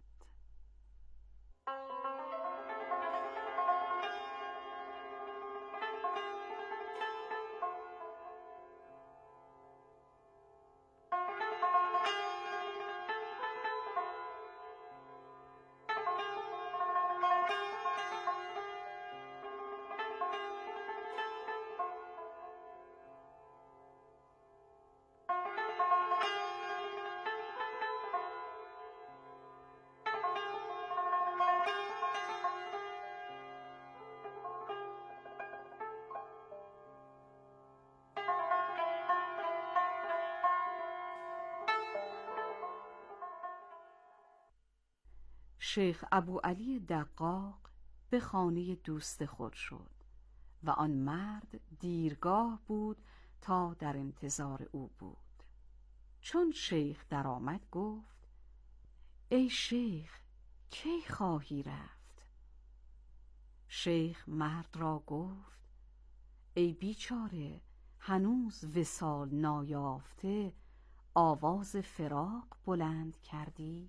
شیخ ابوعلی دقاق به خانه دوست خود شد و آن مرد دیرگاه بود تا در انتظار او بود. چون شیخ درآمد گفت ای شیخ، کی خواهی رفت؟ شیخ مرد را گفت ای بیچاره، هنوز وصال نایافته آواز فراق بلند کردی؟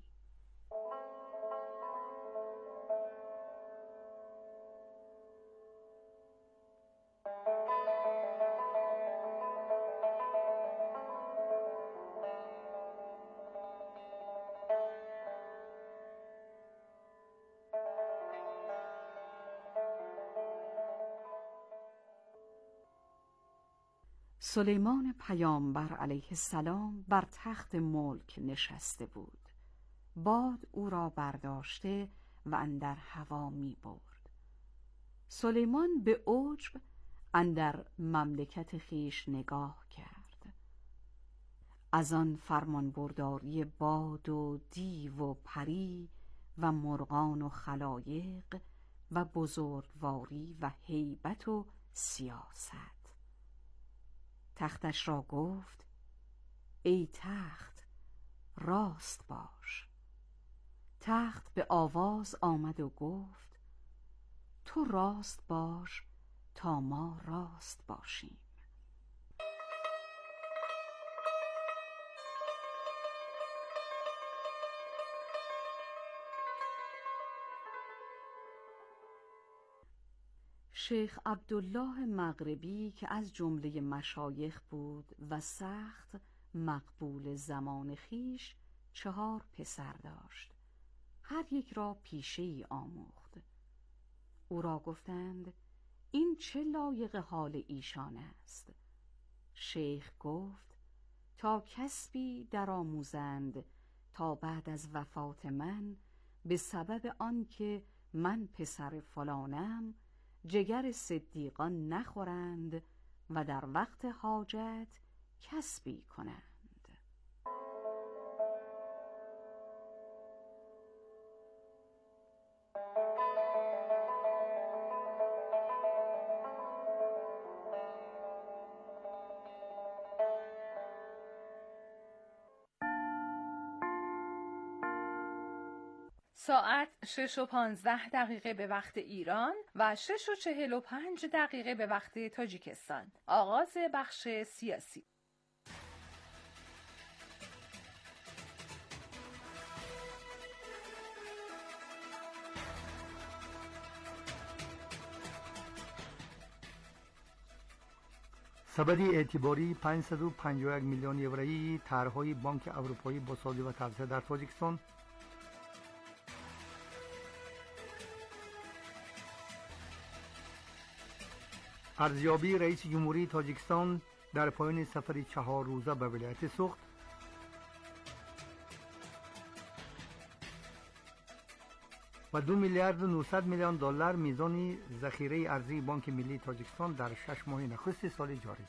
سلیمان پیامبر علیه السلام بر تخت ملک نشسته بود. باد او را برداشته و اندر هوا می برد. سلیمان به عجب اندر مملکت خیش نگاه کرد. از آن فرمانبرداری باد و دیو و پری و مرغان و خلایق و بزرگواری و هیبت و سیاست. تختش را گفت: ای تخت، راست باش. تخت به آواز آمد و گفت: تو راست باش تا ما راست باشیم. شیخ عبدالله مغربی که از جمله مشایخ بود و سخت مقبول زمان خیش 4 پسر داشت. هر یک را پیشه‌ای آموخت. او را گفتند: این چه لایق حال ایشان است؟ شیخ گفت: تا کسبی در آموزند تا بعد از وفات من به سبب آنکه من پسر فلانم جگر صدیقان نخورند و در وقت حاجت کسبی کنند. ساعت 6:15 به وقت ایران و 6:45 به وقت تاجیکستان. آغاز بخش سیاسی. سبد اعتباری 551 میلیون یورویی طرح‌های بانک اروپایی با سازی و توسعه در تاجیکستان. ارزیابی رئیس جمهوری تاجیکستان در پایان سفر 4 روزه به ولایت سوخت. و 2 میلیارد و 900 میلیون دلار میزان ذخیره ارزی بانک ملی تاجیکستان در 6 ماه نخست سال جاری.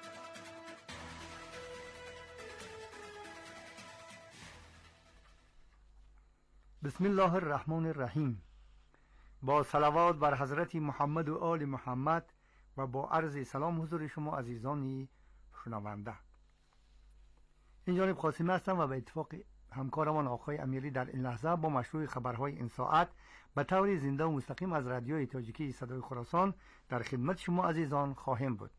بسم الله الرحمن الرحیم. با صلوات بر حضرت محمد و آل محمد و با عرض سلام حضور شما عزیزانی شنونده. این جانب قاسمی هستم و به اتفاق همکارمان آقای امیری در این لحظه با مشروع خبرهای این ساعت به طور زنده و مستقیم از رادیوی تاجیکی صدای خراسان در خدمت شما عزیزان خواهیم بود.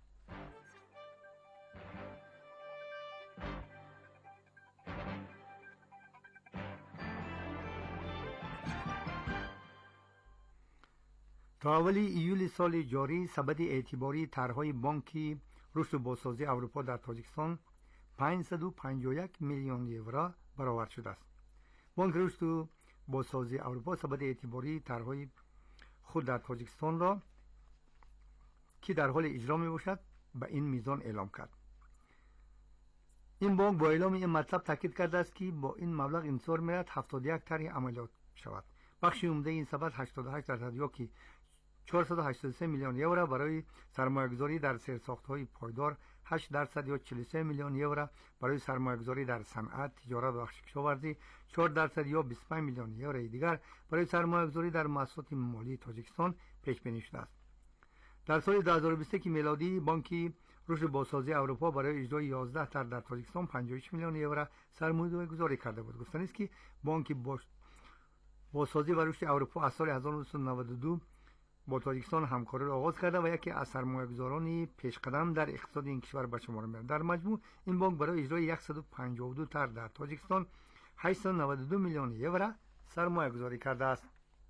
تا اول ایول سال جاری سبد اعتباری طرح‌های بانکی رشد و بازسازی اروپا در تاجیکستان 551 میلیون یورو برآورد شده است. بانک رشد و بازسازی اروپا سبد اعتباری طرح‌های خود در تاجیکستان را که در حال اجرا میباشد به این میزان اعلام کرد. این بانک با اعلام این مطلب تاکید کرده است که با این مبلغ انتظار می‌رود 71 طرح عملیات شود. بخش عمده این سبد 88% یا که 483 میلیون یورو برای سرمایه‌گذاری در زیرساخت‌های پایدار، 8% یا 43 میلیون یورو برای سرمایه‌گذاری در صنعت، تجارت و کشاورزی، 4% یا 25 میلیون یورو دیگر برای سرمایه‌گذاری در مؤسسات مالی تاجیکستان پیش بینی شده است. در سال 2021 میلادی بانک رشد بازسازی اروپا برای اجرای 11 طرح در تاجیکستان 56 میلیون یورو سرمایه‌گذاری کرده بود. گفتنی است که بانک بازسازی و رشد اروپا از سال 1992 با تاجیکستان همکاری را آغاز کرده و یکی از سرمایه‌گذاران پیشقدم در اقتصاد این کشور به شمار می‌آید. در مجموع این بانک برای اجرای 152 طرح در تاجیکستان 892 میلیون یورو سرمایه‌گذاری کرده است.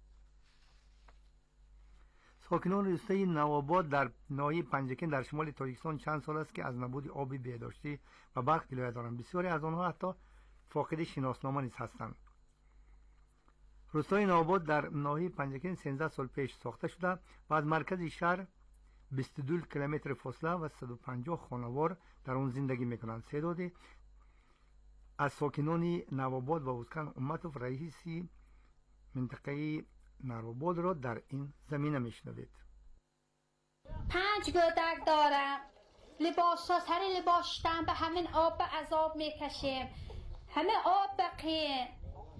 ساکنان روستای نوآباد در ناحیه پنجکن در شمال تاجیکستان چند سال است که از نبود آب بهداشتی و برق گلایه دارند. بسیاری از آنها حتی فاقد شناسنامه نیز هستند. روستای نوآباد در ناحیه پنجکن 13 سال پیش ساخته شده و از مرکز شهر 22 کیلومتر فاصله و 150 خانوار در آن زندگی میکنند. تعدادی از ساکنان نوآباد و اسکان امتوف رئیس منطقه نوآباد را در این زمینه میشنوید. 5 کودک دارم. لباسا سر لباشتن به همین آب به عذاب میکشیم. همه آب بقیم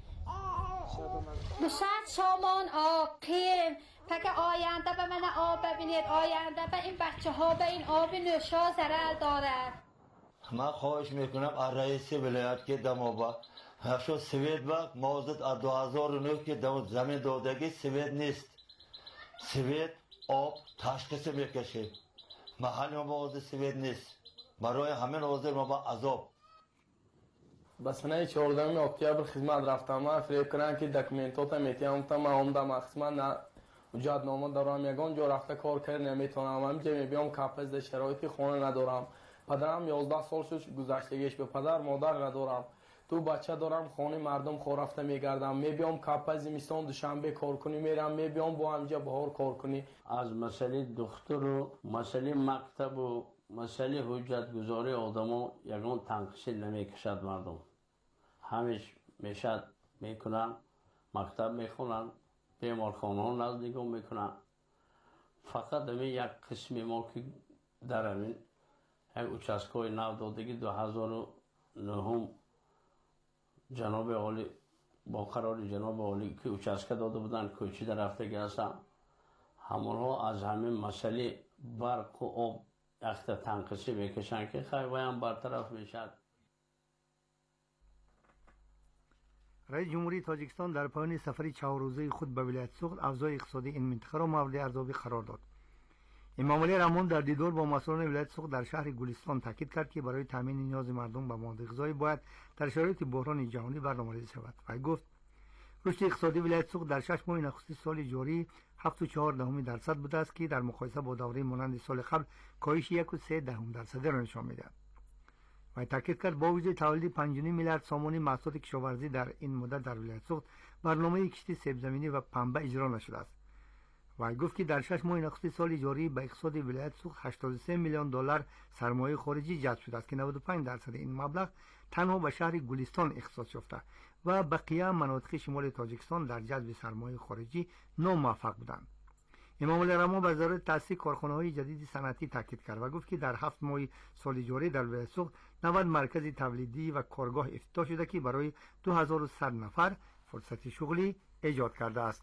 200 سامان آب قیم. تا آینده به من آب ببینید، آینده به این بچه ها به این آب نوشا ضرر داره. من خواهش میکنم از رئیس ولایت که دمابا هفشو سوید با موضوع از 2009 که زمین دادگی سوید نیست. سوید آب تشخیص میکشه. محل ما موضوع سوید نیست. برای همین حاضر ما با عذاب. به سنه 14 اکتبر خدمت رفتم. من فکر کنم که دکومنتات میتونم تا من اومدم اختصاصا وجود نامه دارم، یگان جا رفته کار کرد نمیتونم. همینجا میبیام کپز شرایطی خونه ندارم. پدرم 11 سال شد گذشتگیش، به پدر مادر ندارم. تو بچه دارم، خانه مردم خور رفته میگردم. میبیام کپز میستان دوشنبه کار کنی میرم، میبیام با همینجا بهار کار کنی. از مسئله دختر و مسئله مکتب و مسئله حجت گذاری آدمو یگان تنقشی نمیکشد مردم. همیش میشد میکنن، مکتب میخونن، بیمارخانه ها نزدیکم میکنن. فقط همین یک قسمی ما که در همین یک اچسکای نو دادگی 2009 جناب عالی با قرار جناب عالی که اچسکه داده بودن کوچی در هفته گرستم، همونها از همین مسئله برق و آب اخت تنقصی میکشن که خیلی هم برطرف میشد. رئیس جمهوری تاجیکستان در پایان سفر 4 روزه خود به ولایت سوخت اوضاع اقتصادی این منطقه را مورد ارزیابی قرار داد. امامعلی رحمان در دیدار با مسئولان ولایت سوخت در شهر گلستان تاکید کرد که برای تامین نیاز مردم به مواد غذایی باید در شرایط بحران جهانی برنامه‌ریزی شود. و گفت رشد اقتصادی ولایت سوخت در 6 ماه نخست سال جاری 7.4% بوده است که در مقایسه با دوره مانند سال قبل کاهش 1.3% را نشان می‌دهد. و تاکید کرد با وجود تولید 5.5 میلیارد سامانی محصولات کشاورزی در این مدت در ولایت سوخت، برنامه کشت سیب زمینی و پنبه اجرا نشده است. و گفت که در 6 ماه نخست سال جاری به اقتصاد ولایت سوخت 83 میلیون دلار سرمایه خارجی جذب شده است که 95% این مبلغ تنها به شهر گلستان اختصاص یافته و بقیه مناطق شمال تاجیکستان در جذب سرمایه خارجی ناموفق بودند. امامعلی رحمان به ضرورت تأسیس کارخانه‌های جدید صنعتی تاکید کرد و گفت که در 7 ماه سال جاری در ولایت سوخت 90 مرکز تولیدی و کارگاه افتتاح شده که برای 2100 نفر فرصت شغلی ایجاد کرده است.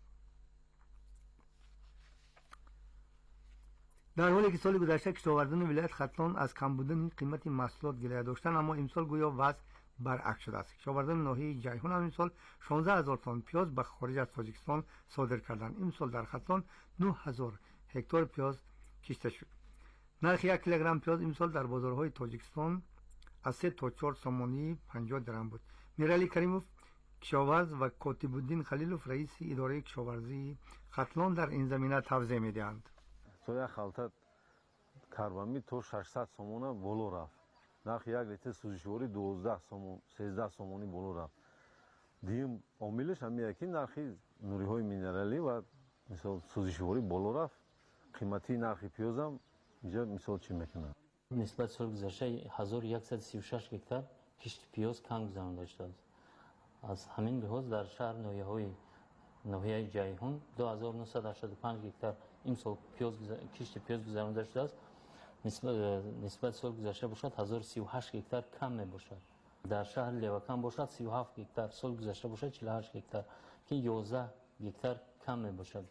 در حالی که سال گذشته کشاورزان ولایت ختلان از کم بودن قیمت محصولات گله داشتند، اما امسال گویا وضع برعکس شده است. کشاورزان ناحیه جیهون هم امسال 16000 تن پیاز به خارج از تاجیکستان صادر کردند. امسال در ختلان 9000 هکتار پیاز کشته شد. نرخ 1 کیلوگرم پیاز امسال در بازارهای تاجیکستان از 3 تا 4 سامانی 50 درهم بود. میرعلی کریموف کشاورز و کاتب الدین خلیلوف رئیس اداره کشاورزی ختلان در این زمینه توضیح میدهند. یک خلطه کربمی تو 600 سامانه بالا رفت. نرخ یک لیتر سوزشواری 12 سامان 13 سامانی بالا رفت. دیگه عاملش همین که نرخ نوری‌های مینرالی و مثلا سوزشواری بالا رفت. قیمتی نرخ پیاز هم اینجا مثال چی میکنه؟ نسبت سال گذشته 1136 هکتار کشت پیاز کم گذرانده شده است. از همین لحاظ در شهر ناحیه جیهون 2985 هکتار امسال کشت پیاز گذرانده شده است. نسبت سال گذشته باشد 1038 هکتار کم می باشد. در شهر لیوکان باشد 37 هکتار، سال گذشته باشد 48 هکتار که 11 هکتار کم می باشد.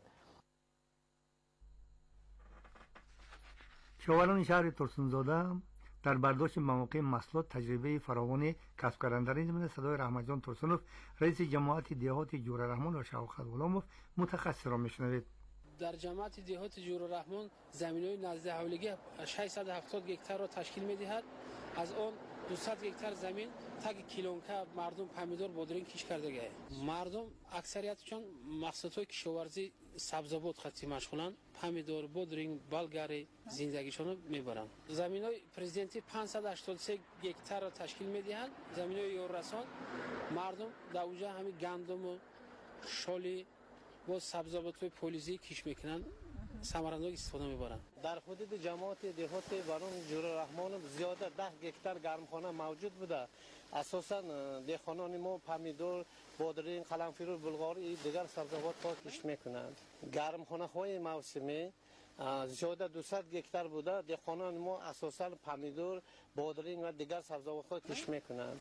کشاورزان شهر ترسونزاده در برداشت مواقع محصولات تجربه فراوان کسب کردند. در این زمینه صدای رحمت جان ترسونوف رئیس جماعت دهات جور رحمان و شوکت غلاموف متخصص را میشنوید. در جماعت دهات جور رحمان زمین‌های نزد حولگی 670 هکتار را تشکیل می‌دهد. از آن 200 هکتار زمین تگ کیلونکا مردم پمیدور بادرین کش کرده. مردم اکثریتشون محصولات کشاورزی سبزیجات خطی مشغولند. پمیدور، بادرین، بالگاری زندگیشون میبرند. زمین‌های پرزیدنتی 583 هکتار را تشکیل می‌دهند. زمین‌های یوررسان مردم در اونجا همین گندم و شالی با سبزیجات پولیزی کش میکنن، ثمره‌دار استفاده میبرن. در حدود جماعت دهات برون جور رحمان زیاده 10 هکتار گرمخانه موجود بوده. اساساً دهقانان ما پمیدور، بادرین، قلمفیر و بلغاری دیگر سبزیجات را کشت میکنند. گرمخانه های موسمی زیاده 200 گکتار بوده. دهقانان ما اساسا پمیدور، بادرینگ و دیگر سبزیجات کشت میکنند.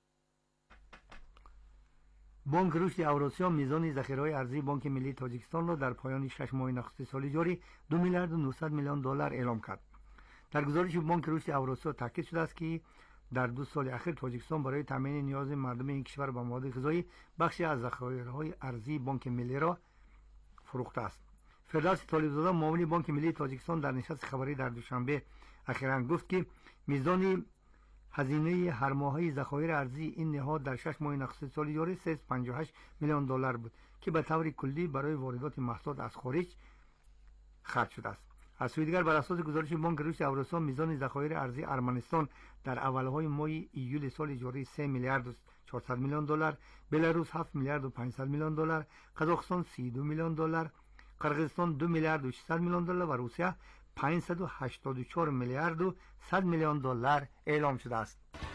بانک رشد اوراسیا میزان ذخیره‌های ارزی بانک ملی تاجیکستان را در پایان 6 ماه نخست سال جاری 2 میلیارد و 900 میلیون دلار اعلام کرد. در گزارش بانک رشد اوراسیا تاکید شده است که در 2 سال اخیر تاجیکستان برای تامین نیاز مردم این کشور به مواد غذایی بخشی از ذخیره‌های ارزی بانک ملی را فروخته است. فردوس طالبزاده معاون بانک ملی تاجیکستان در نشست خبری در دوشنبه اخیراً گفت که میزان هزینه هر ماهه ذخایر ارزی این نهاد در 6 ماه نخست سال جاری 358 میلیون دلار بود که به طور کلی برای واردات محصولات از خارج خرج شده است. از سوی دیگر بر اساس گزارش بانک رشد اوراسیا میزان ذخایر ارزی ارمنستان در اولهای ماه ایول سال جاری 3 میلیارد و 400 میلیون دلار، بلاروس 7 میلیارد و 500 میلیون دلار، قزاقستان 32 میلیون دلار، قرقیزستان 2 میلیارد و 600 میلیون دلار و روسیه 584 میلیارد و 100 میلیون دلار اعلام شده است.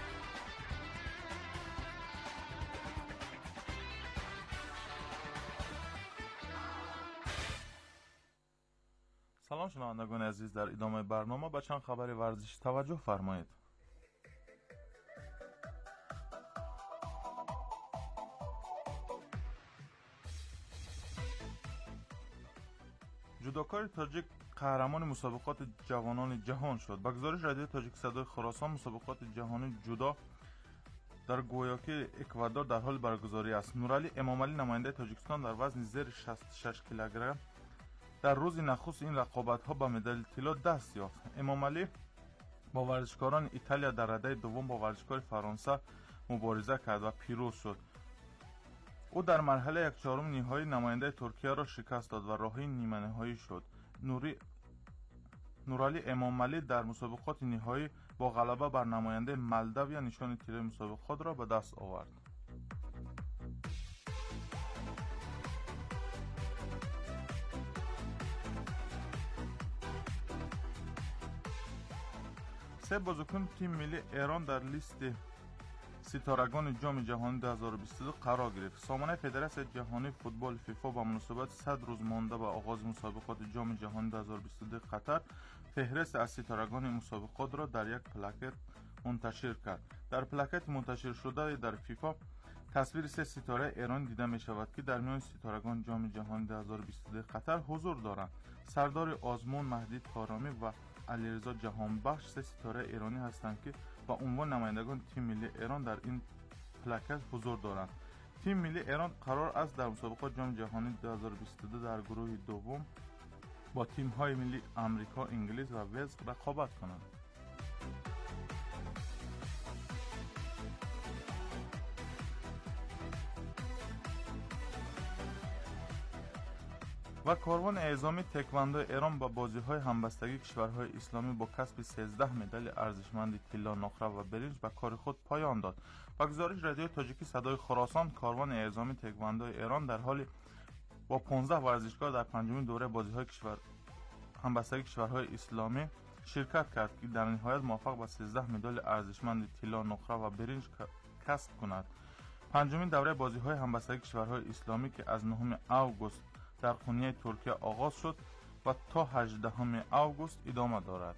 سلام شنوندگان عزیز، در ادامه برنامه به چند خبر ورزشی توجه فرمایید. جودوکار تاجیک قهرمان مسابقات جوانان جهان شد. با گزارش رادیو تاجیک صدای خراسان، مسابقات جهانی جودو در گویاکی اکوادور در حال برگزاری است. نورعلی امامعلی نماینده تاجیکستان در وزن زیر 66 کیلوگرم در روز نخست این رقابت‌ها با مدال طلا دست یافت. امامعلی با ورزشکاران ایتالیا در رده دوم با ورزشکار فرانسه مبارزه کرد و پیروز شد. او در مرحله 1/4 نهایی نماینده ترکیه را شکست داد و راهی نیمه نهایی شد. نورعلی امامعلی در مسابقات نهایی با غلبه بر نماینده مالداویا نشان طلای مسابقات را به دست آورد. سه بازیکن تیم ملی ایران در لیست ستارگان جام جهانی 2022 قرار گرفت. سامانه فدراسیون جهانی فوتبال فیفا با مناسبت 100 روز مانده به آغاز مسابقات جام جهانی 2022 قطر فهرست از ستارگان مسابقات را در یک پلاکت منتشر کرد. در پلاکت منتشر شده در فیفا تصویر سه ستاره ایران دیده می شود که در میان ستارگان جام جهانی 2022 قطر حضور دارند. سردار آزمون، مهدی طارمی و علیرضا جهانبخش سه ستاره ایرانی هستند که با عنوان نمایندگان تیم ملی ایران در این پلاکت حضور دارند. تیم ملی ایران قرار است در مسابقات جام جهانی 2022 در گروه دوم با تیم‌های ملی آمریکا، انگلیس و ولز رقابت کنند. و کاروان اعزامی تکواندو ایران با بازی‌های همبستگی کشورهای اسلامی با کسب 13 مدال ارزشمند طلا، نقره و برنج به کار خود پایان داد. با گزارش رادیو تاجیکی صدای خراسان، کاروان اعزامی تکواندو ایران در حال با 15 ورزشکار در پنجمین دوره بازی‌های همبستگی کشورهای اسلامی شرکت کرد که در نهایت موفق به 13 مدال ارزشمند طلا، نقره و برنج کسب کند. پنجمین دوره بازی‌های همبستگی کشورهای اسلامی که از 9 اوگوست در خونیه ترکیه آغاز شد و تا 18 اوگوست ادامه دارد.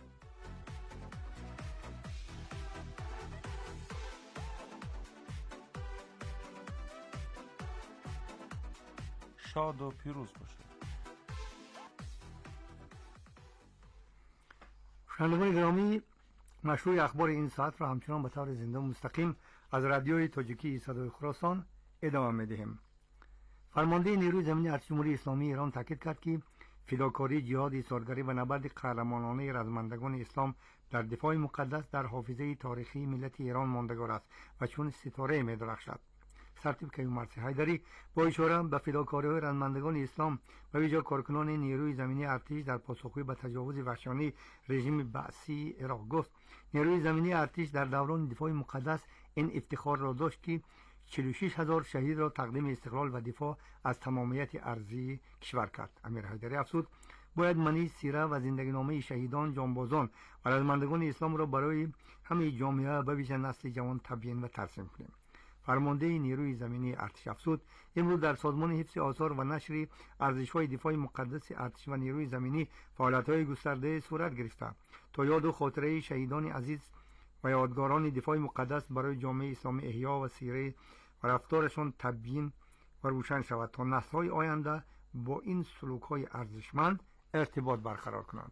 شاد و پیروز باشید. شنوندگان گرامی، مشروع اخبار این ساعت را همچنان به طور زنده و مستقیم از رادیوی تاجیکی صدای خراسان ادامه می‌دهیم. فرمانده نیروی زمینی ارتش جمهوری اسلامی ایران تاکید کرد که فداکاری، جهاد، ایثارگری و نبرد قهرمانانه رزمندگان اسلام در دفاع مقدس در حافظه تاریخی ملت ایران ماندگار است و چون ستاره می‌درخشد. سرتیپ کیومرثی حیدری با اشاره به فداکاری‌های رزمندگان اسلام و ویژه کارکنان نیروی زمینی ارتش در پاسخگویی به تجاوز وحشیانه رژیم بعثی عراق گفت: نیروی زمینی ارتش در دوران دفاع مقدس این افتخار را داشت که 46,000 شهید را تقدیم استقلال و دفاع از تمامیت ارضی کشور کرد. امیر حیدری افزود: باید منی سیره و زندگی نامه شهیدان، جانبازان و رزمندگان اسلام را برای همه جامعه و ویژه نسل جوان تبیین و ترسیم کنیم. فرمانده نیروی زمینی ارتش افزود امروز در سازمان حفظ آثار و نشر ارزش‌های دفاع مقدس ارتش و نیروی زمینی فعالیت‌های گسترده صورت گرفته تا یاد و خاطره شهیدان عزیز و یادگاران دفاع مقدس برای جامعه اسلامی احیا و سیره و رفتارشان تبیین و روشن شود تا نسل‌های آینده با این سلوک‌های ارزشمند ارتباط برقرار کنند.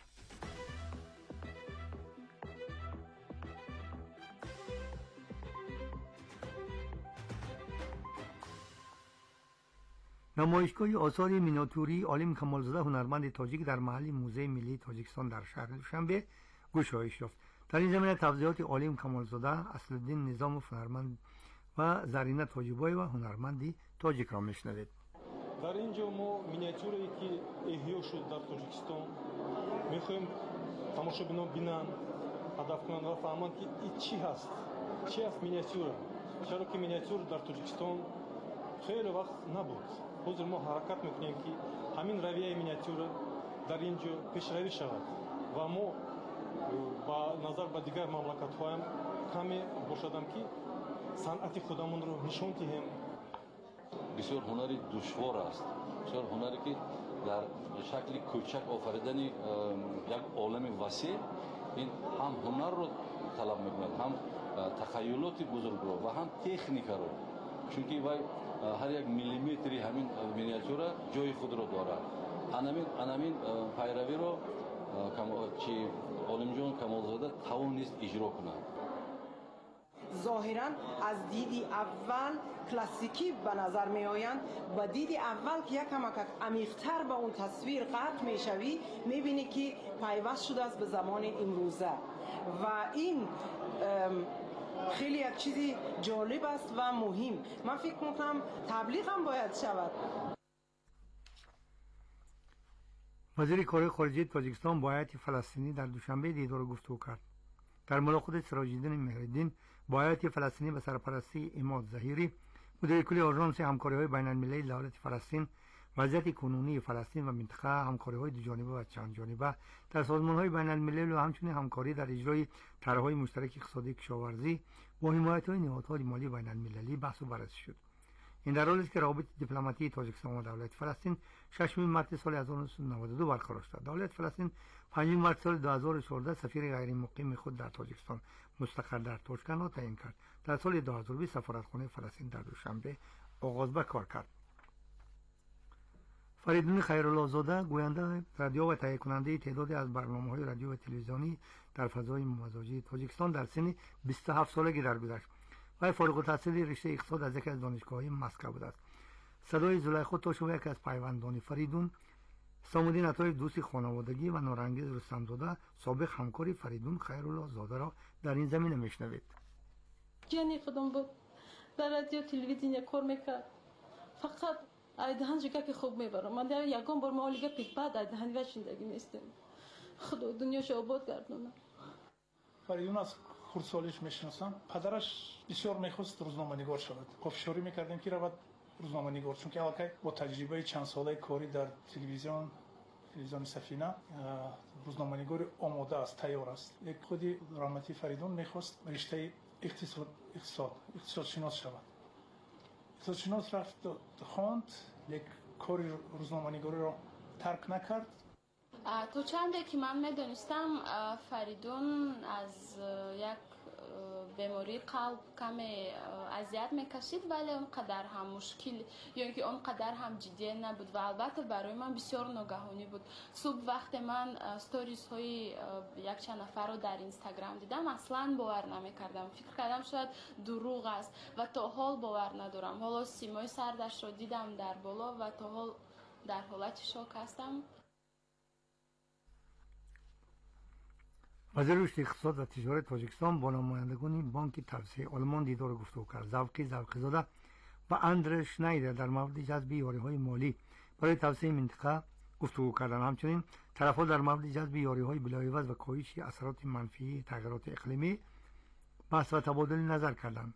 نمایشگاه آثار مینیاتوری عالم کمالزاده هنرمند تاجیک در محل موزه ملی تاجیکستان در شهر دوشنبه گشایش یافت. در این زمینه توضیحات عالم کمالزاده، اصلالدین نظاموف هنرمند و زرینه تاجیبای و هنرمندی تاجیک را میشنوید. در اینجا ما مینیاتوری که احیا شد در تاجیکستان میخوایم تماشابینان بینن، هدف کنند و فهمند که این چی هست مینیاتور. چرا که مینیاتور در تاجیکستان خیلی وقت نبود. حاضر ما حرکت میکنیم که همین رویه مینیاتور در اینجا پیشروی شود و ما با نظر به دیگر مملکت ها هم کمی باشدم که صنعت خودمون رو نشون دهیم. بسیار هنری دشوار است، بسیار هنری که در شکل کوچک آفریدن یک عالم وسیع، این هم هنر رو طلب میکند، هم تخیلات بزرگ رو و هم تکنیک رو، چون که وای هر یک میلیمتری همین مینیاتور جای خود رو دارد. انامین پیروی رو چی عالم جان کمالزاده توانست اجرا کند. ظاهراً از دیدی اول کلاسیکی به نظر می آیند، با دیدی اول که یکم عمیق‌تر به اون تصویر غرق می شوی می بینی که پیوست شده است به زمان امروزه و این خیلی یک چیزی جالب است و مهم. من فکر میکنم تبلیغ هم باید شود. وزیر کار خارجه تاجیکستان با هیئت فلسطینی در دوشنبه دیدار گفتگو کرد. در ملاقات سراج‌الدین مهرالدین با هیئت فلسطینی به سرپرستی عماد ظهیری مدیر کل آژانس همکاری‌های بین‌المللی دولت فلسطین، وضعیت کنونی فلسطین و منطقه، همکاری‌های دوجانبه و چند جانبه در سازمان‌های بین‌المللی و همچنین همکاری در اجرای طرح‌های مشترک اقتصادی کشاورزی با حمایت‌های نهادهای مالی بین‌المللی بحث و بررسی شد. این در حالی است که روابط دیپلماتیک تاجیکستان و دولت فلسطین 6 مارس سال 1992 برقرار شد. دولت فلسطین 5 مارس سال 2014 سفیر غیر مقیم خود در تاجیکستان مستقر در تاشکند را تعیین کرد. در سال 2020 سفارتخانه فلسطین در دوشنبه آغاز به کار کرد. فریدون خیرالله زاده گوینده رادیو و تهیه کننده تعدادی از برنامه‌های رادیو و تلویزیونی در فضای مزاجی تاجیکستان در سن 27 سالگی درگذشت. و فارغ التحصیل رشته اقتصاد از یکی از دانشگاه‌های مسکو بوده است. صدای زلیخا تاشو یکی از پیوندان فریدون، سامودین عطای دوست خانوادگی و نورانگیز رستمزاده سابق همکار فریدون خیرالله زاده را در این زمینه میشنوید. جانی خودم بود در رادیو تلویزیون کار میکرد. فقط ایدهان جگه که خوب میبرم. من در یکم بار مالیگه پیک بعد ایدهان و زندگی میستم. خدا دنیاش آباد گردونه. فریدون از خردسالیش میشناسم. پدرش بسیار میخواست روزنامه‌نگار شود. پافشاری میکردیم که رود روزنامه‌نگار، چون که البته با تجربه چند ساله کاری در تلویزیون سفینه روزنامه‌نگار آماده است، تیار است. یک خودی رحمتی فریدون میخواست رشته اقتصاد شناس شود. اقتصاد شناس رفت خواند، یک کاری روزنامه‌نگاری را ترک نکرد. تو چنده که من میدونستم فریدون از یک بیماری قلب کمی اذیت میکشید، ولی اونقدر هم مشکل یا اینکه اونقدر هم جدی نبود و البته برای من بسیار ناگهانی بود. صبح وقت من ستوریز های یک چند نفر رو در اینستاگرام دیدم اصلا باور نمیکردم، فکر کردم شاید دروغ است و تا حال باور ندارم. حالا سیمای سردش رو دیدم در بالا و تا حال در حالت شوک هستم. وزیر رشد اقتصاد و تجارت تاجیکستان با نمایندگان بانک توسعه آلمان دیدار گفتگو کرد. زوقی زاده و اندر شنایدر در مورد جذب یاری‌های مالی برای توسعه منطقه گفتگو کردند. همچنین طرف‌ها در مورد جذب یاری‌های بلاعوض و کاهش اثرات منفی تغییرات اقلیمی بحث و تبادل نظر کردند.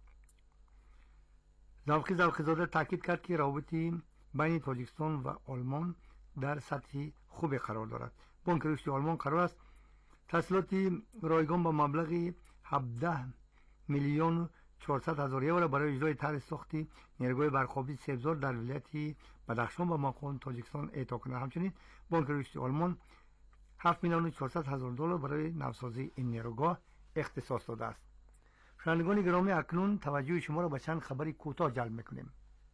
زوقی زاده تاکید کرد که روابط بین تاجیکستان و آلمان در سطح خوبی قرار دارد. بانک رشد آلمان قرار است تسهیلات رایگان با مبلغ 17 میلیون 400,000 یورو برای اجرای طرح ساختی نیروگاه برخوابی سبزار در ولایت بدخشان و ماکان تاجیکستان اعطا کنند. همچنین بانک رشد آلمان 7,400,000 دلار برای نوسازی این نیروگاه اختصاص داده است. شنوندگان گرامی، اکنون توجه شما را به چند خبری کوتاه جلب می‌کنیم.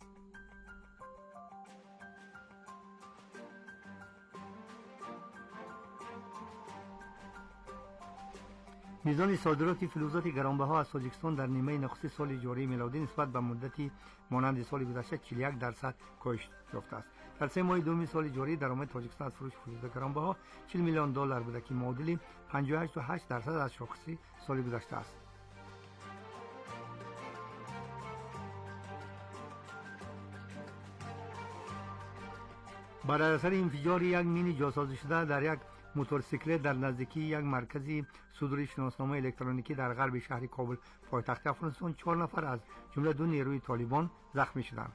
میزان صادرات فلزات گرانبها از تاجیکستان در نیمه نخست سال جاری میلادی نسبت به مدتی مانند سال گذشته 41% کاهش یافته است. در 3 ماه دوم سال جاری درآمد تاجیکستان از فروش فلزات گرانبها 40 میلیون دلار بوده که معادل 58.8% از شاخص سال گذشته است. بر اثر انفجار یک مین جاسازی شده در یک موتورسیکلت در نزدیکی یک مرکز صدور شناسنامه الکترونیکی در غرب شهر کابل پایتخت افغانستان 4 نفر از جمله 2 نیروی طالبان زخمی شدند.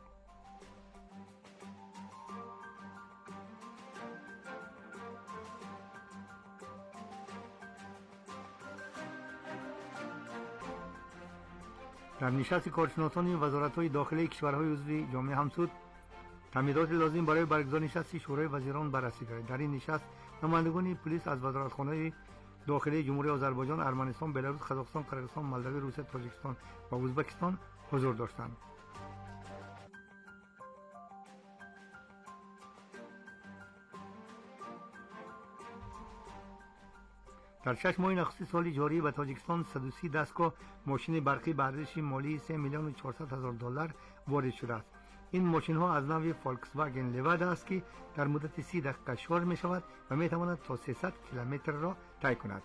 در نشست کارشناسان وزارت‌های داخلی کشورهای عضو جامعه همسود تمهیدات لازم برای برگزاری نشست شورای وزیران بررسی گردید. در این نشست نمایندگان پلیس از وزارتخانه‌های داخلی جمهوری آذربایجان، ارمنستان، بلاروس، قزاقستان، قرقیزستان، مولداوی، روسیه، تاجیکستان و ازبکستان حضور داشتند. در 6 ماه نخست سال جاری به تاجیکستان 130 دستگاه ماشین برقی به ارزش مالی 3,400,000 دلار وارد شده است. این ماشین ها از نوع فولکس واگن لیواد است که در مدت 30 دقیقه شارژ می شود و می تواند تا 300 کیلومتر را طی کند.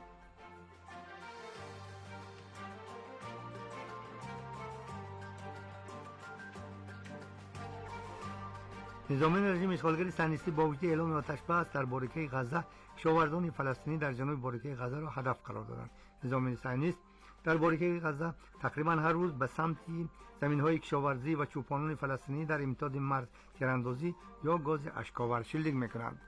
نظامیان رژیم اشغالگر صهیونیستی با وجود اعلام آتش بس در باریکه غزه کشاورزان فلسطینی در جنوب باریکه غزه را هدف قرار دادند. نظامیان صهیونیست در باریکه غزه تقریبا هر روز به سمت زمین‌های کشاورزی و چوپانان فلسطینی در امتداد مرز تیراندازی یا گاز اشک‌آور شلیک می‌کنند.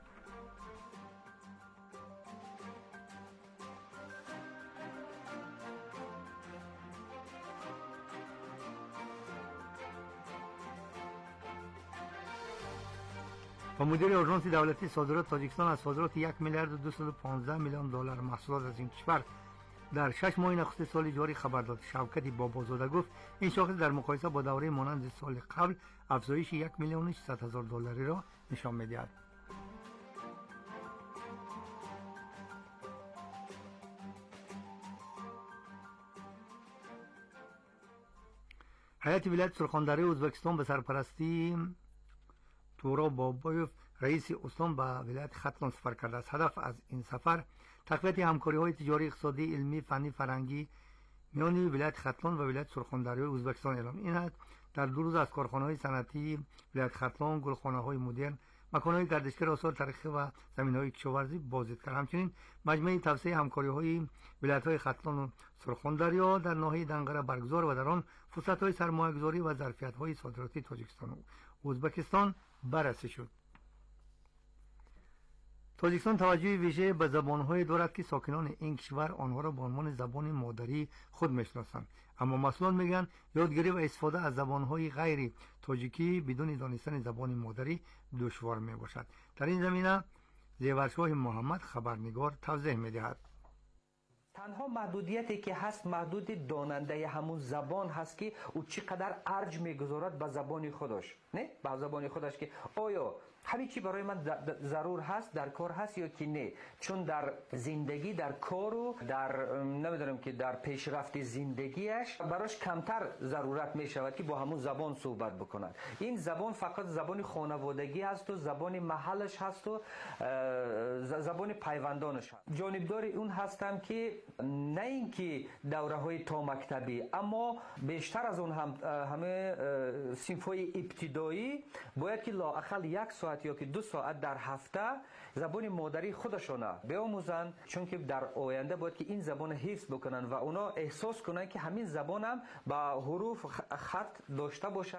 و مدیر آژانس دولتی صادرات تاجیکستان از صادرات 1,215,000,000 دلار محصولات از این کشور در 6 ماه نخست سال جاری خبر داد. شوکت بابازاده گفت این شاخص در مقایسه با دوره مانند سال قبل افزایش 1,600,000 دلاری را نشان می‌دهد. هیئت ولایت سرخاندری ازبکستان به سرپرستی تورا بابایوف رئیس استان به ولایت ختلان سفر کرده است. هدف از این سفر تقویت همکاری‌های تجاری، اقتصادی، علمی، فنی، فرهنگی میان ولایت ختلان و ولایت سرخاندری ازبکستان اعلام. این است در 2 روز از کارخانه‌های صنعتی ولایت ختلان، گلخانه‌های مدرن، مکان‌های گردشگر آثار تاریخی و زمین‌های کشاورزی بازدید کرد. همچنین مجمع توسعه همکاری‌های ولایت‌های ختلان و سرخاندری در ناحیه دنقره برگزار و در آن فرصت‌های سرمایه‌گذاری و ظرفیت‌های صادراتی تاجیکستان و ازبکستان بررسی شد. تاجیکستان توجه ویژه به زبان‌های دارد که ساکنان این کشور آنها را به عنوان زبان مادری خود می‌شناسند، اما مسئولان میگن یادگیری و استفاده از زبان‌های غیر تاجیکی بدون دانستن زبان مادری دشوار میباشد. در این زمینه زیورشاه محمد خبرنگار توضیح می‌دهد. تنها محدودیتی که هست محدود داننده همون زبان هست که او چقدر ارج میگذارد به زبان خودش، نه به زبان خودش، که آیا همین چی برای من ضرور هست در کار هست یا که نه، چون در زندگی در کار و در نمیدونم که در پیشرفت زندگیش براش کمتر ضرورت می شود که با همون زبان صحبت بکند. این زبان فقط زبان خانوادگی هست و زبان محلش هست و زبان پیوندانش هست. جانبدار اون هستم که نه اینکه دوره های تا مکتبی، اما بیشتر از اون همه صنف‌های ابتدایی باید که لااقل 1 ساعت یا که 2 ساعت در هفته زبان مادری خودشونه بیاموزن، چون که در آینده باید که این زبان حفظ بکنن و اونا احساس کنن که همین زبان هم با حروف خط داشته باشد.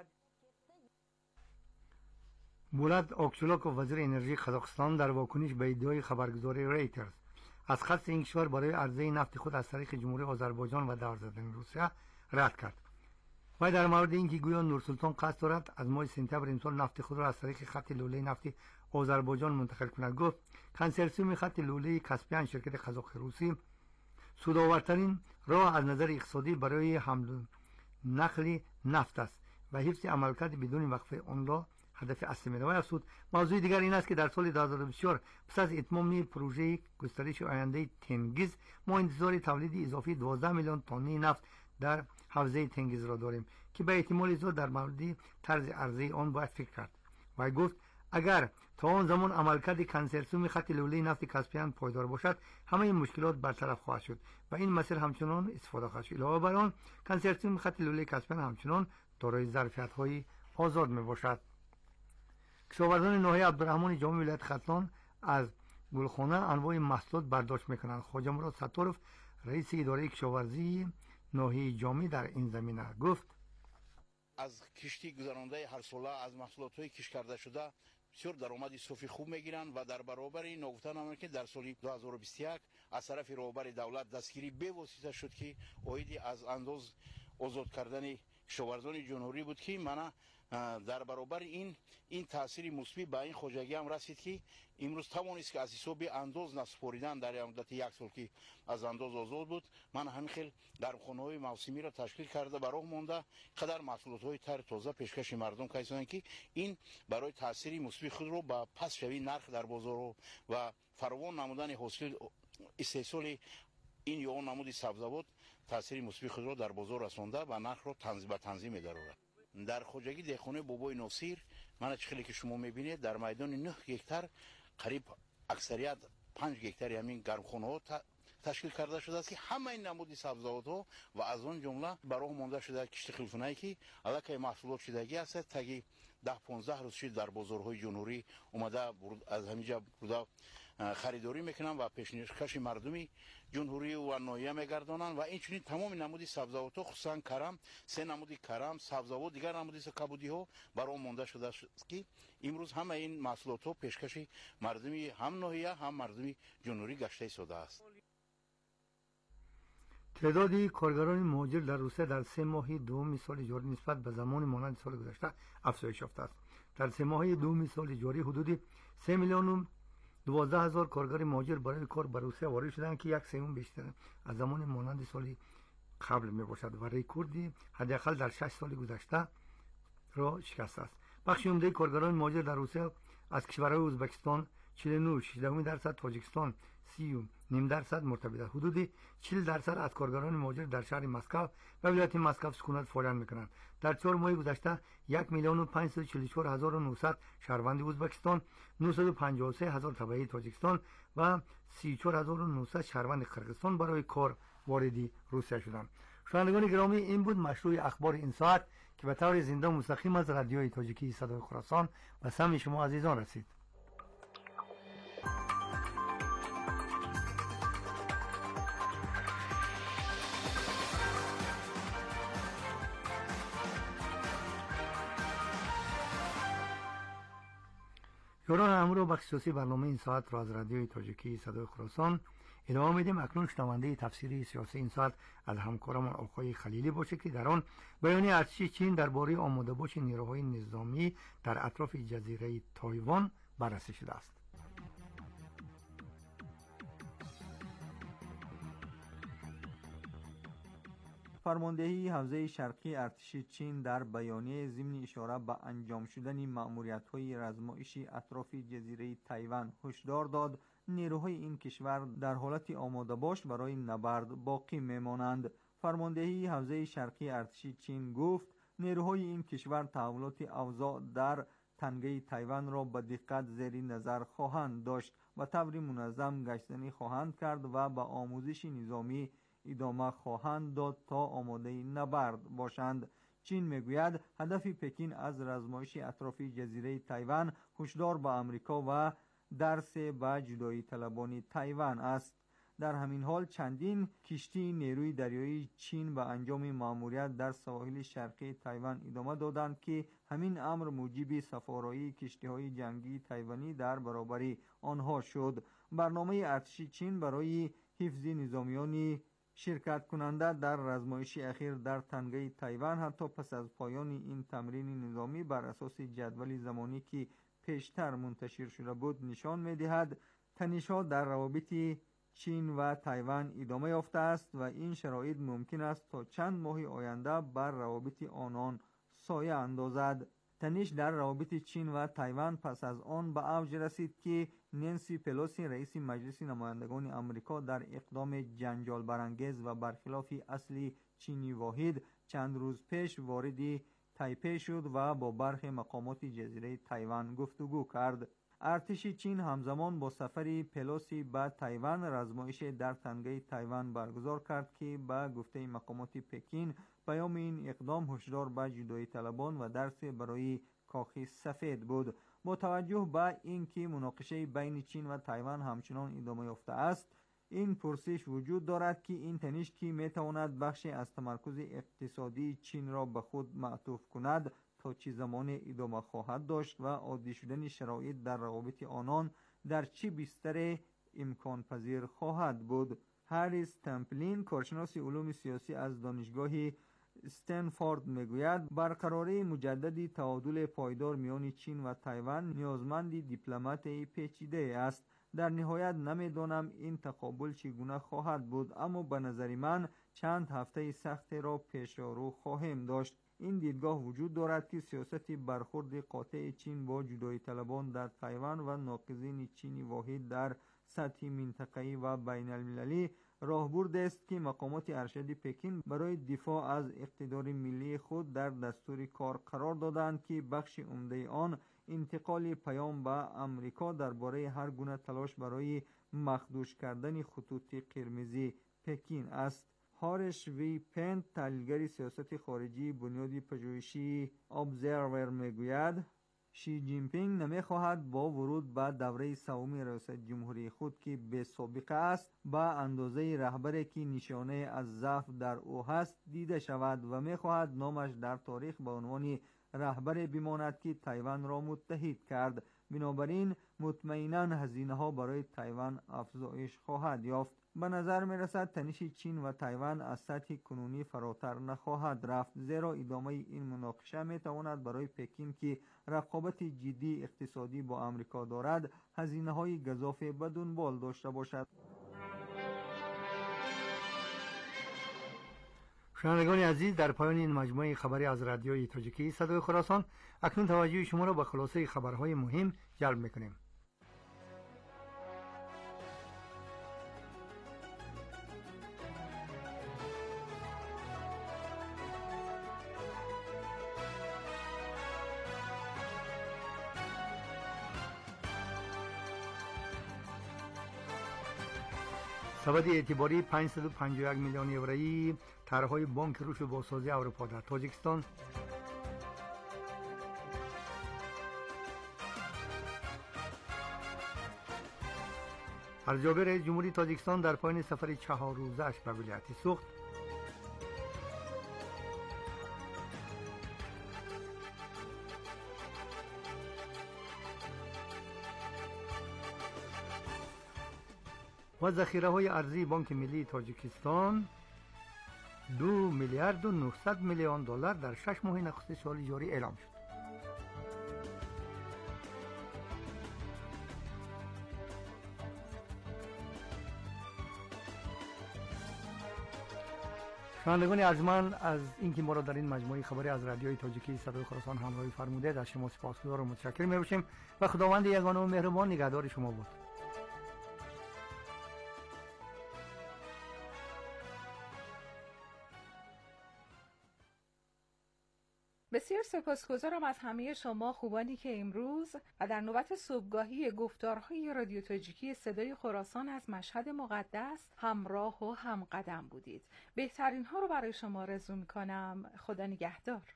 بولاد اوکچولاکوف وزیر انرژی قزاقستان در واکنش به ادعای خبرگزاری ریترز از خواست این کشور برای عرضه نفت خود از طریق جمهوری آذربایجان و دور زدن روسیه رد کرد. و در مورد اینکه گویا نورسلطان قصد دارد از ماه سپتامبر امسال نفت خود را از طریق خط لوله نفتی آذربایجان منتقل کند، گفت کنسرسیوم خط لوله کاسپیان شرکت قزاق روسی سودآورترین راه از نظر اقتصادی برای حمل و نقل نفت است و حفظ عملکرد بدون وقفه آن را هدف اصلی می‌دارد. و افزود موضوع دیگر این است که در سال 2024 پس از اتمام پروژه گسترش آینده تنگیز ما انتظار تولید اضافی 12 میلیون تن نفت در حوزه تنگیز را داریم که به احتمال زیاد در مورد طرز عرضه آن باید فکر کرد. و گفت اگر تا آن زمان عملکرد کنسرسیوم خط لوله نفت کاسپیان پایدار باشد همه این مشکلات برطرف خواهد شد و این مسیر همچنان استفاده خواهد شد. علاوه بر آن کنسرسیوم خط لوله کاسپیان همچنان دارای ظرفیت‌های آزاد میباشد. کشاورزان ناحیه عبدالرحمن جامی ولایت ختلان از گلخانه انواع محصولات برداشت میکنند. خواجه مراد ستارف رئیس اداره کشاورزی ناحیه جامی در این زمینه گفت از کشتی گذرانده هر ساله از محصولات کشت کرده شده بسیار درآمد صافی خوب میگیرند و در برابر این نگفتن آمد که در سال 2021 از طرف رهبر دولت دستگیری به واسطه شد که عاید از انداز آزاد کردن کشاورزان جمهوری بود که من در برابر این تاثیر مثبت به این خواجگی هم رسید که امروز توانست که از حساب انداز نسپاریدن در مدت یک سال که از انداز آزاد بود من همین خیل گرمخانه‌های موسمی را تشکیل کرده برای مونده قدر محصولات‌های تر تازه پیشکش مردم کردن که این برای تاثیر مثبت خود رو با پس شوی نرخ در بازار و فراوان نمودن حاصل استحصال این یا اون نمود سبزیجات تاثیر مثبت خود را در بازار رسانده و نرخ را تنظیم می‌دارد. در خواجگی دهخانه بابای ناصر من خیلی که شما میبینید در میدان 9 هکتار قریب اکثریت 5 هکتار همین گرمخانه ها تشکیل کرده شده است که همه این نمودی سبزیجات ها و از اون جمله برای مانده شده کشت خلفونایی که الکی محصولات شدگی است تا 10-15 روز شد در بازارهای جمهوری اومده از همینجا بوده خریداری میکنن و پیشکش مردمی جمهوری و ناحیه میگردانند و این چنین تمام نمودی سبزیجات خصوصا کرم 3 نمودی کرم سبزیجات دیگر نمودی کبودی ها برای مانده شده است که امروز همه این محصولات ها پیشکش مردمی هم ناحیه هم مردمی جمهوری گشته شده است. تعداد کارگران مهاجر در روسیه در 3 ماه دوم سال جاری نسبت به زمان مانند سال گذشته افزایش یافته است. در 3 ماه دوم سال جاری حدود 3 میلیون 12,000 کارگر مهاجر برای کار به روسیه وارد شدند که 1/3 بیشتر از زمان مانند سال قبل می باشد و رکوردی حداقل در 6 سال گذشته را شکسته است. بخش عمده کارگران مهاجر در روسیه از کشورهای ازبکستان 49.6%، تاجیکستان 30.5% مرتبط است. حدود 40% از کارگران مهاجر در شهر مسکو و ولایت مسکو سکونت فعالیت می‌کنند. در 4 ماه گذشته 1,544,900 شهروند ازبکستان، 953,000 تبعی تاجیکستان و 34,900 شهروند قرقیزستان برای کار وارد روسیه شدند. شنوندگان گرامی، این بود مشروع اخبار این ساعت که به طور زنده و مستقیم از رادیوی تاجیکی صدای خراسان به سمع شما عزیزان رسید. یاران همراه بخش سیاسی برنامه این ساعت را از رادیوی تاجیکی صدای خراسان ادامه میدیم. اکنون شنونده تفسیری سیاسی این ساعت از همکارمان آقای خلیلی باشه که در آن بیانیه ارتش چین درباره آماده باش نیروهای نظامی در اطراف جزیره تایوان بررسی شده است. فرماندهی حوزه شرقی ارتش چین در بیانیه ضمن اشاره به انجام شدن مأموریت‌های رزمایشی اطراف جزیره تایوان هشدار داد نیروهای این کشور در حالت آماده باش برای نبرد باقی میمانند. فرماندهی حوزه شرقی ارتش چین گفت نیروهای این کشور تحولات اوضاع در تنگه تایوان را به دقت زیر نظر خواهند داشت و طور منظم گشتنی خواهند کرد و به آموزش نظامی ادامه خواهند داد تا آماده نبرد باشند. چین میگوید هدف پکین از رزمایش اطراف جزیره تایوان هشدار به امریکا و درس به جدایی طلبان تایوان است. در همین حال چندین کشتی نیروی دریایی چین به انجام مأموریت در سواحل شرقی تایوان ادامه دادند که همین امر موجب سفارایی کشتی‌های جنگی تایوانی در برابر آنها شد. برنامه ارتش چین برای حفظ نظامیان شرکت کننده در رزمایش اخیر در تنگه تایوان حتی پس از پایان این تمرین نظامی بر اساس جدول زمانی که پیشتر منتشر شده بود نشان می‌دهد تنش‌ها در روابط چین و تایوان ادامه یافته است و این شرایط ممکن است تا چند ماه آینده بر روابط آنان سایه اندازد. تنش در روابط چین و تایوان پس از آن به اوج رسید که نانسی پلوسی رئیس مجلس نمایندگان آمریکا در اقدام جنجال برانگیز و برخلاف اصل چینی واحد چند روز پیش وارد تایپی شد و با برخی مقامات جزیره تایوان گفتگو کرد. ارتش چین همزمان با سفر پلوسی به تایوان رزمایش در تنگه تایوان برگزار کرد که به گفته مقامات پکین پیام این اقدام هشدار به جدایی طلبان و درس برای کاخ سفید بود. با توجه به اینکه مناقشه بین چین و تایوان همچنان ادامه یافته است، این پرسش وجود دارد که این تنش که میتواند بخشی از تمرکز اقتصادی چین را به خود معطوف کند تا چه زمان ادامه خواهد داشت و عادی شدن شرایط در روابط آنان در چه بستر امکان پذیر خواهد بود. هریس تمپلین کارشناس علوم سیاسی از دانشگاه استنفورد میگوید برقراری مجدد تعادل پایدار میان چین و تایوان نیازمند دیپلماتی پیچیده است. در نهایت نمیدانم این تقابل چگونه خواهد بود، اما به نظر من چند هفته سخت را پیش رو خواهیم داشت. این دیدگاه وجود دارد که سیاست برخورد قاطع چین با جدایی طلبان در تایوان و ناقضین چینی واحد در سطح منطقه‌ای و بین المللی راهبرد است که مقامات ارشد پکین برای دفاع از اقتدار ملی خود در دستور کار قرار دادند که بخش عمده آن انتقال پیام به آمریکا درباره هر گونه تلاش برای مخدوش کردن خطوط قرمز پکین است. هارش وی پنت تحلیلگر سیاست خارجی بنیاد پژوهشی ابزرور میگوید شی جین پینگ نمیخواهد با ورود به دوره سوم ریاست جمهوری خود که به سابقه است به اندازه رهبری که نشانه از ضعف در او هست دیده شود و میخواهد نامش در تاریخ به عنوان رهبری بماند که تایوان را متحد کرد. بنابراین مطمئناً هزینه‌ها برای تایوان افزایش خواهد یافت. به نظر می‌رسد تنش چین و تایوان از سطح کنونی فراتر نخواهد رفت، زیرا ادامه این مناقشه می‌تواند برای پکین که رقابت جدی اقتصادی با آمریکا دارد هزینه‌های گزافی به دنبال داشته باشد. شنوندگان عزیز، در پایان این مجموعه خبری از رادیوی تاجیکی صدای خراسان اکنون توجه شما را به خلاصه خبرهای مهم جلب می‌کنیم. سبد اعتباری 551 میلیون یورویی طرحهای بانک رشد و بازسازی اروپا در تاجیکستان. ارجابی رئیس جمهوری تاجیکستان در پایان سفر 4 روزه‌اش به ولایت سوخت. و ذخیره‌های ارزی بانک ملی تاجیکستان 2 میلیارد و 900 میلیون دلار در 6 ماه نخست سال جاری اعلام شد. شنوندگان ارجمند از اینکه ما را در این مجموعه خبری از رادیوی تاجیکی صدای خراسان همراهی فرمودید از شما سپاسگزار و متشکر می‌باشیم و خداوند یگانه و مهربان نگهدار شما بود. بسیار سپاسگزارم از همه شما خوبانی که امروز و در نوبت صبحگاهی گفتارهای رادیو تاجیکی صدای خراسان از مشهد مقدس همراه و همقدم بودید. بهترین ها رو برای شما آرزو می‌کنم. خدا نگهدار.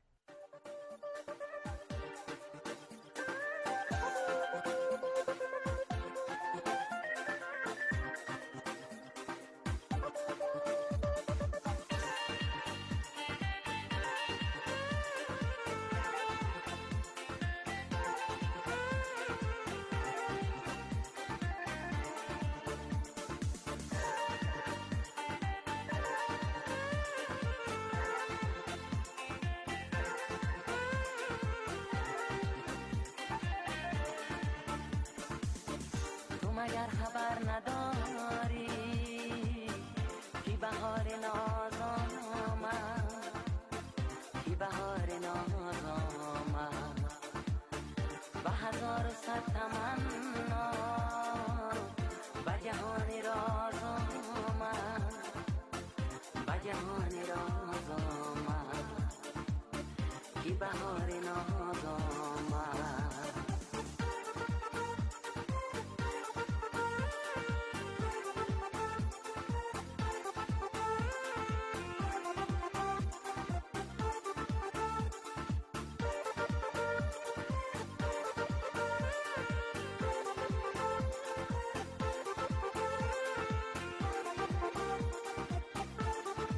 اگر خبر نداری کی بهار ناز آمد، کی بهار ناز آمد، به 1001 تمنا به جهان راز آمد، به جهان راز آمد، کی بهار ناز آمد.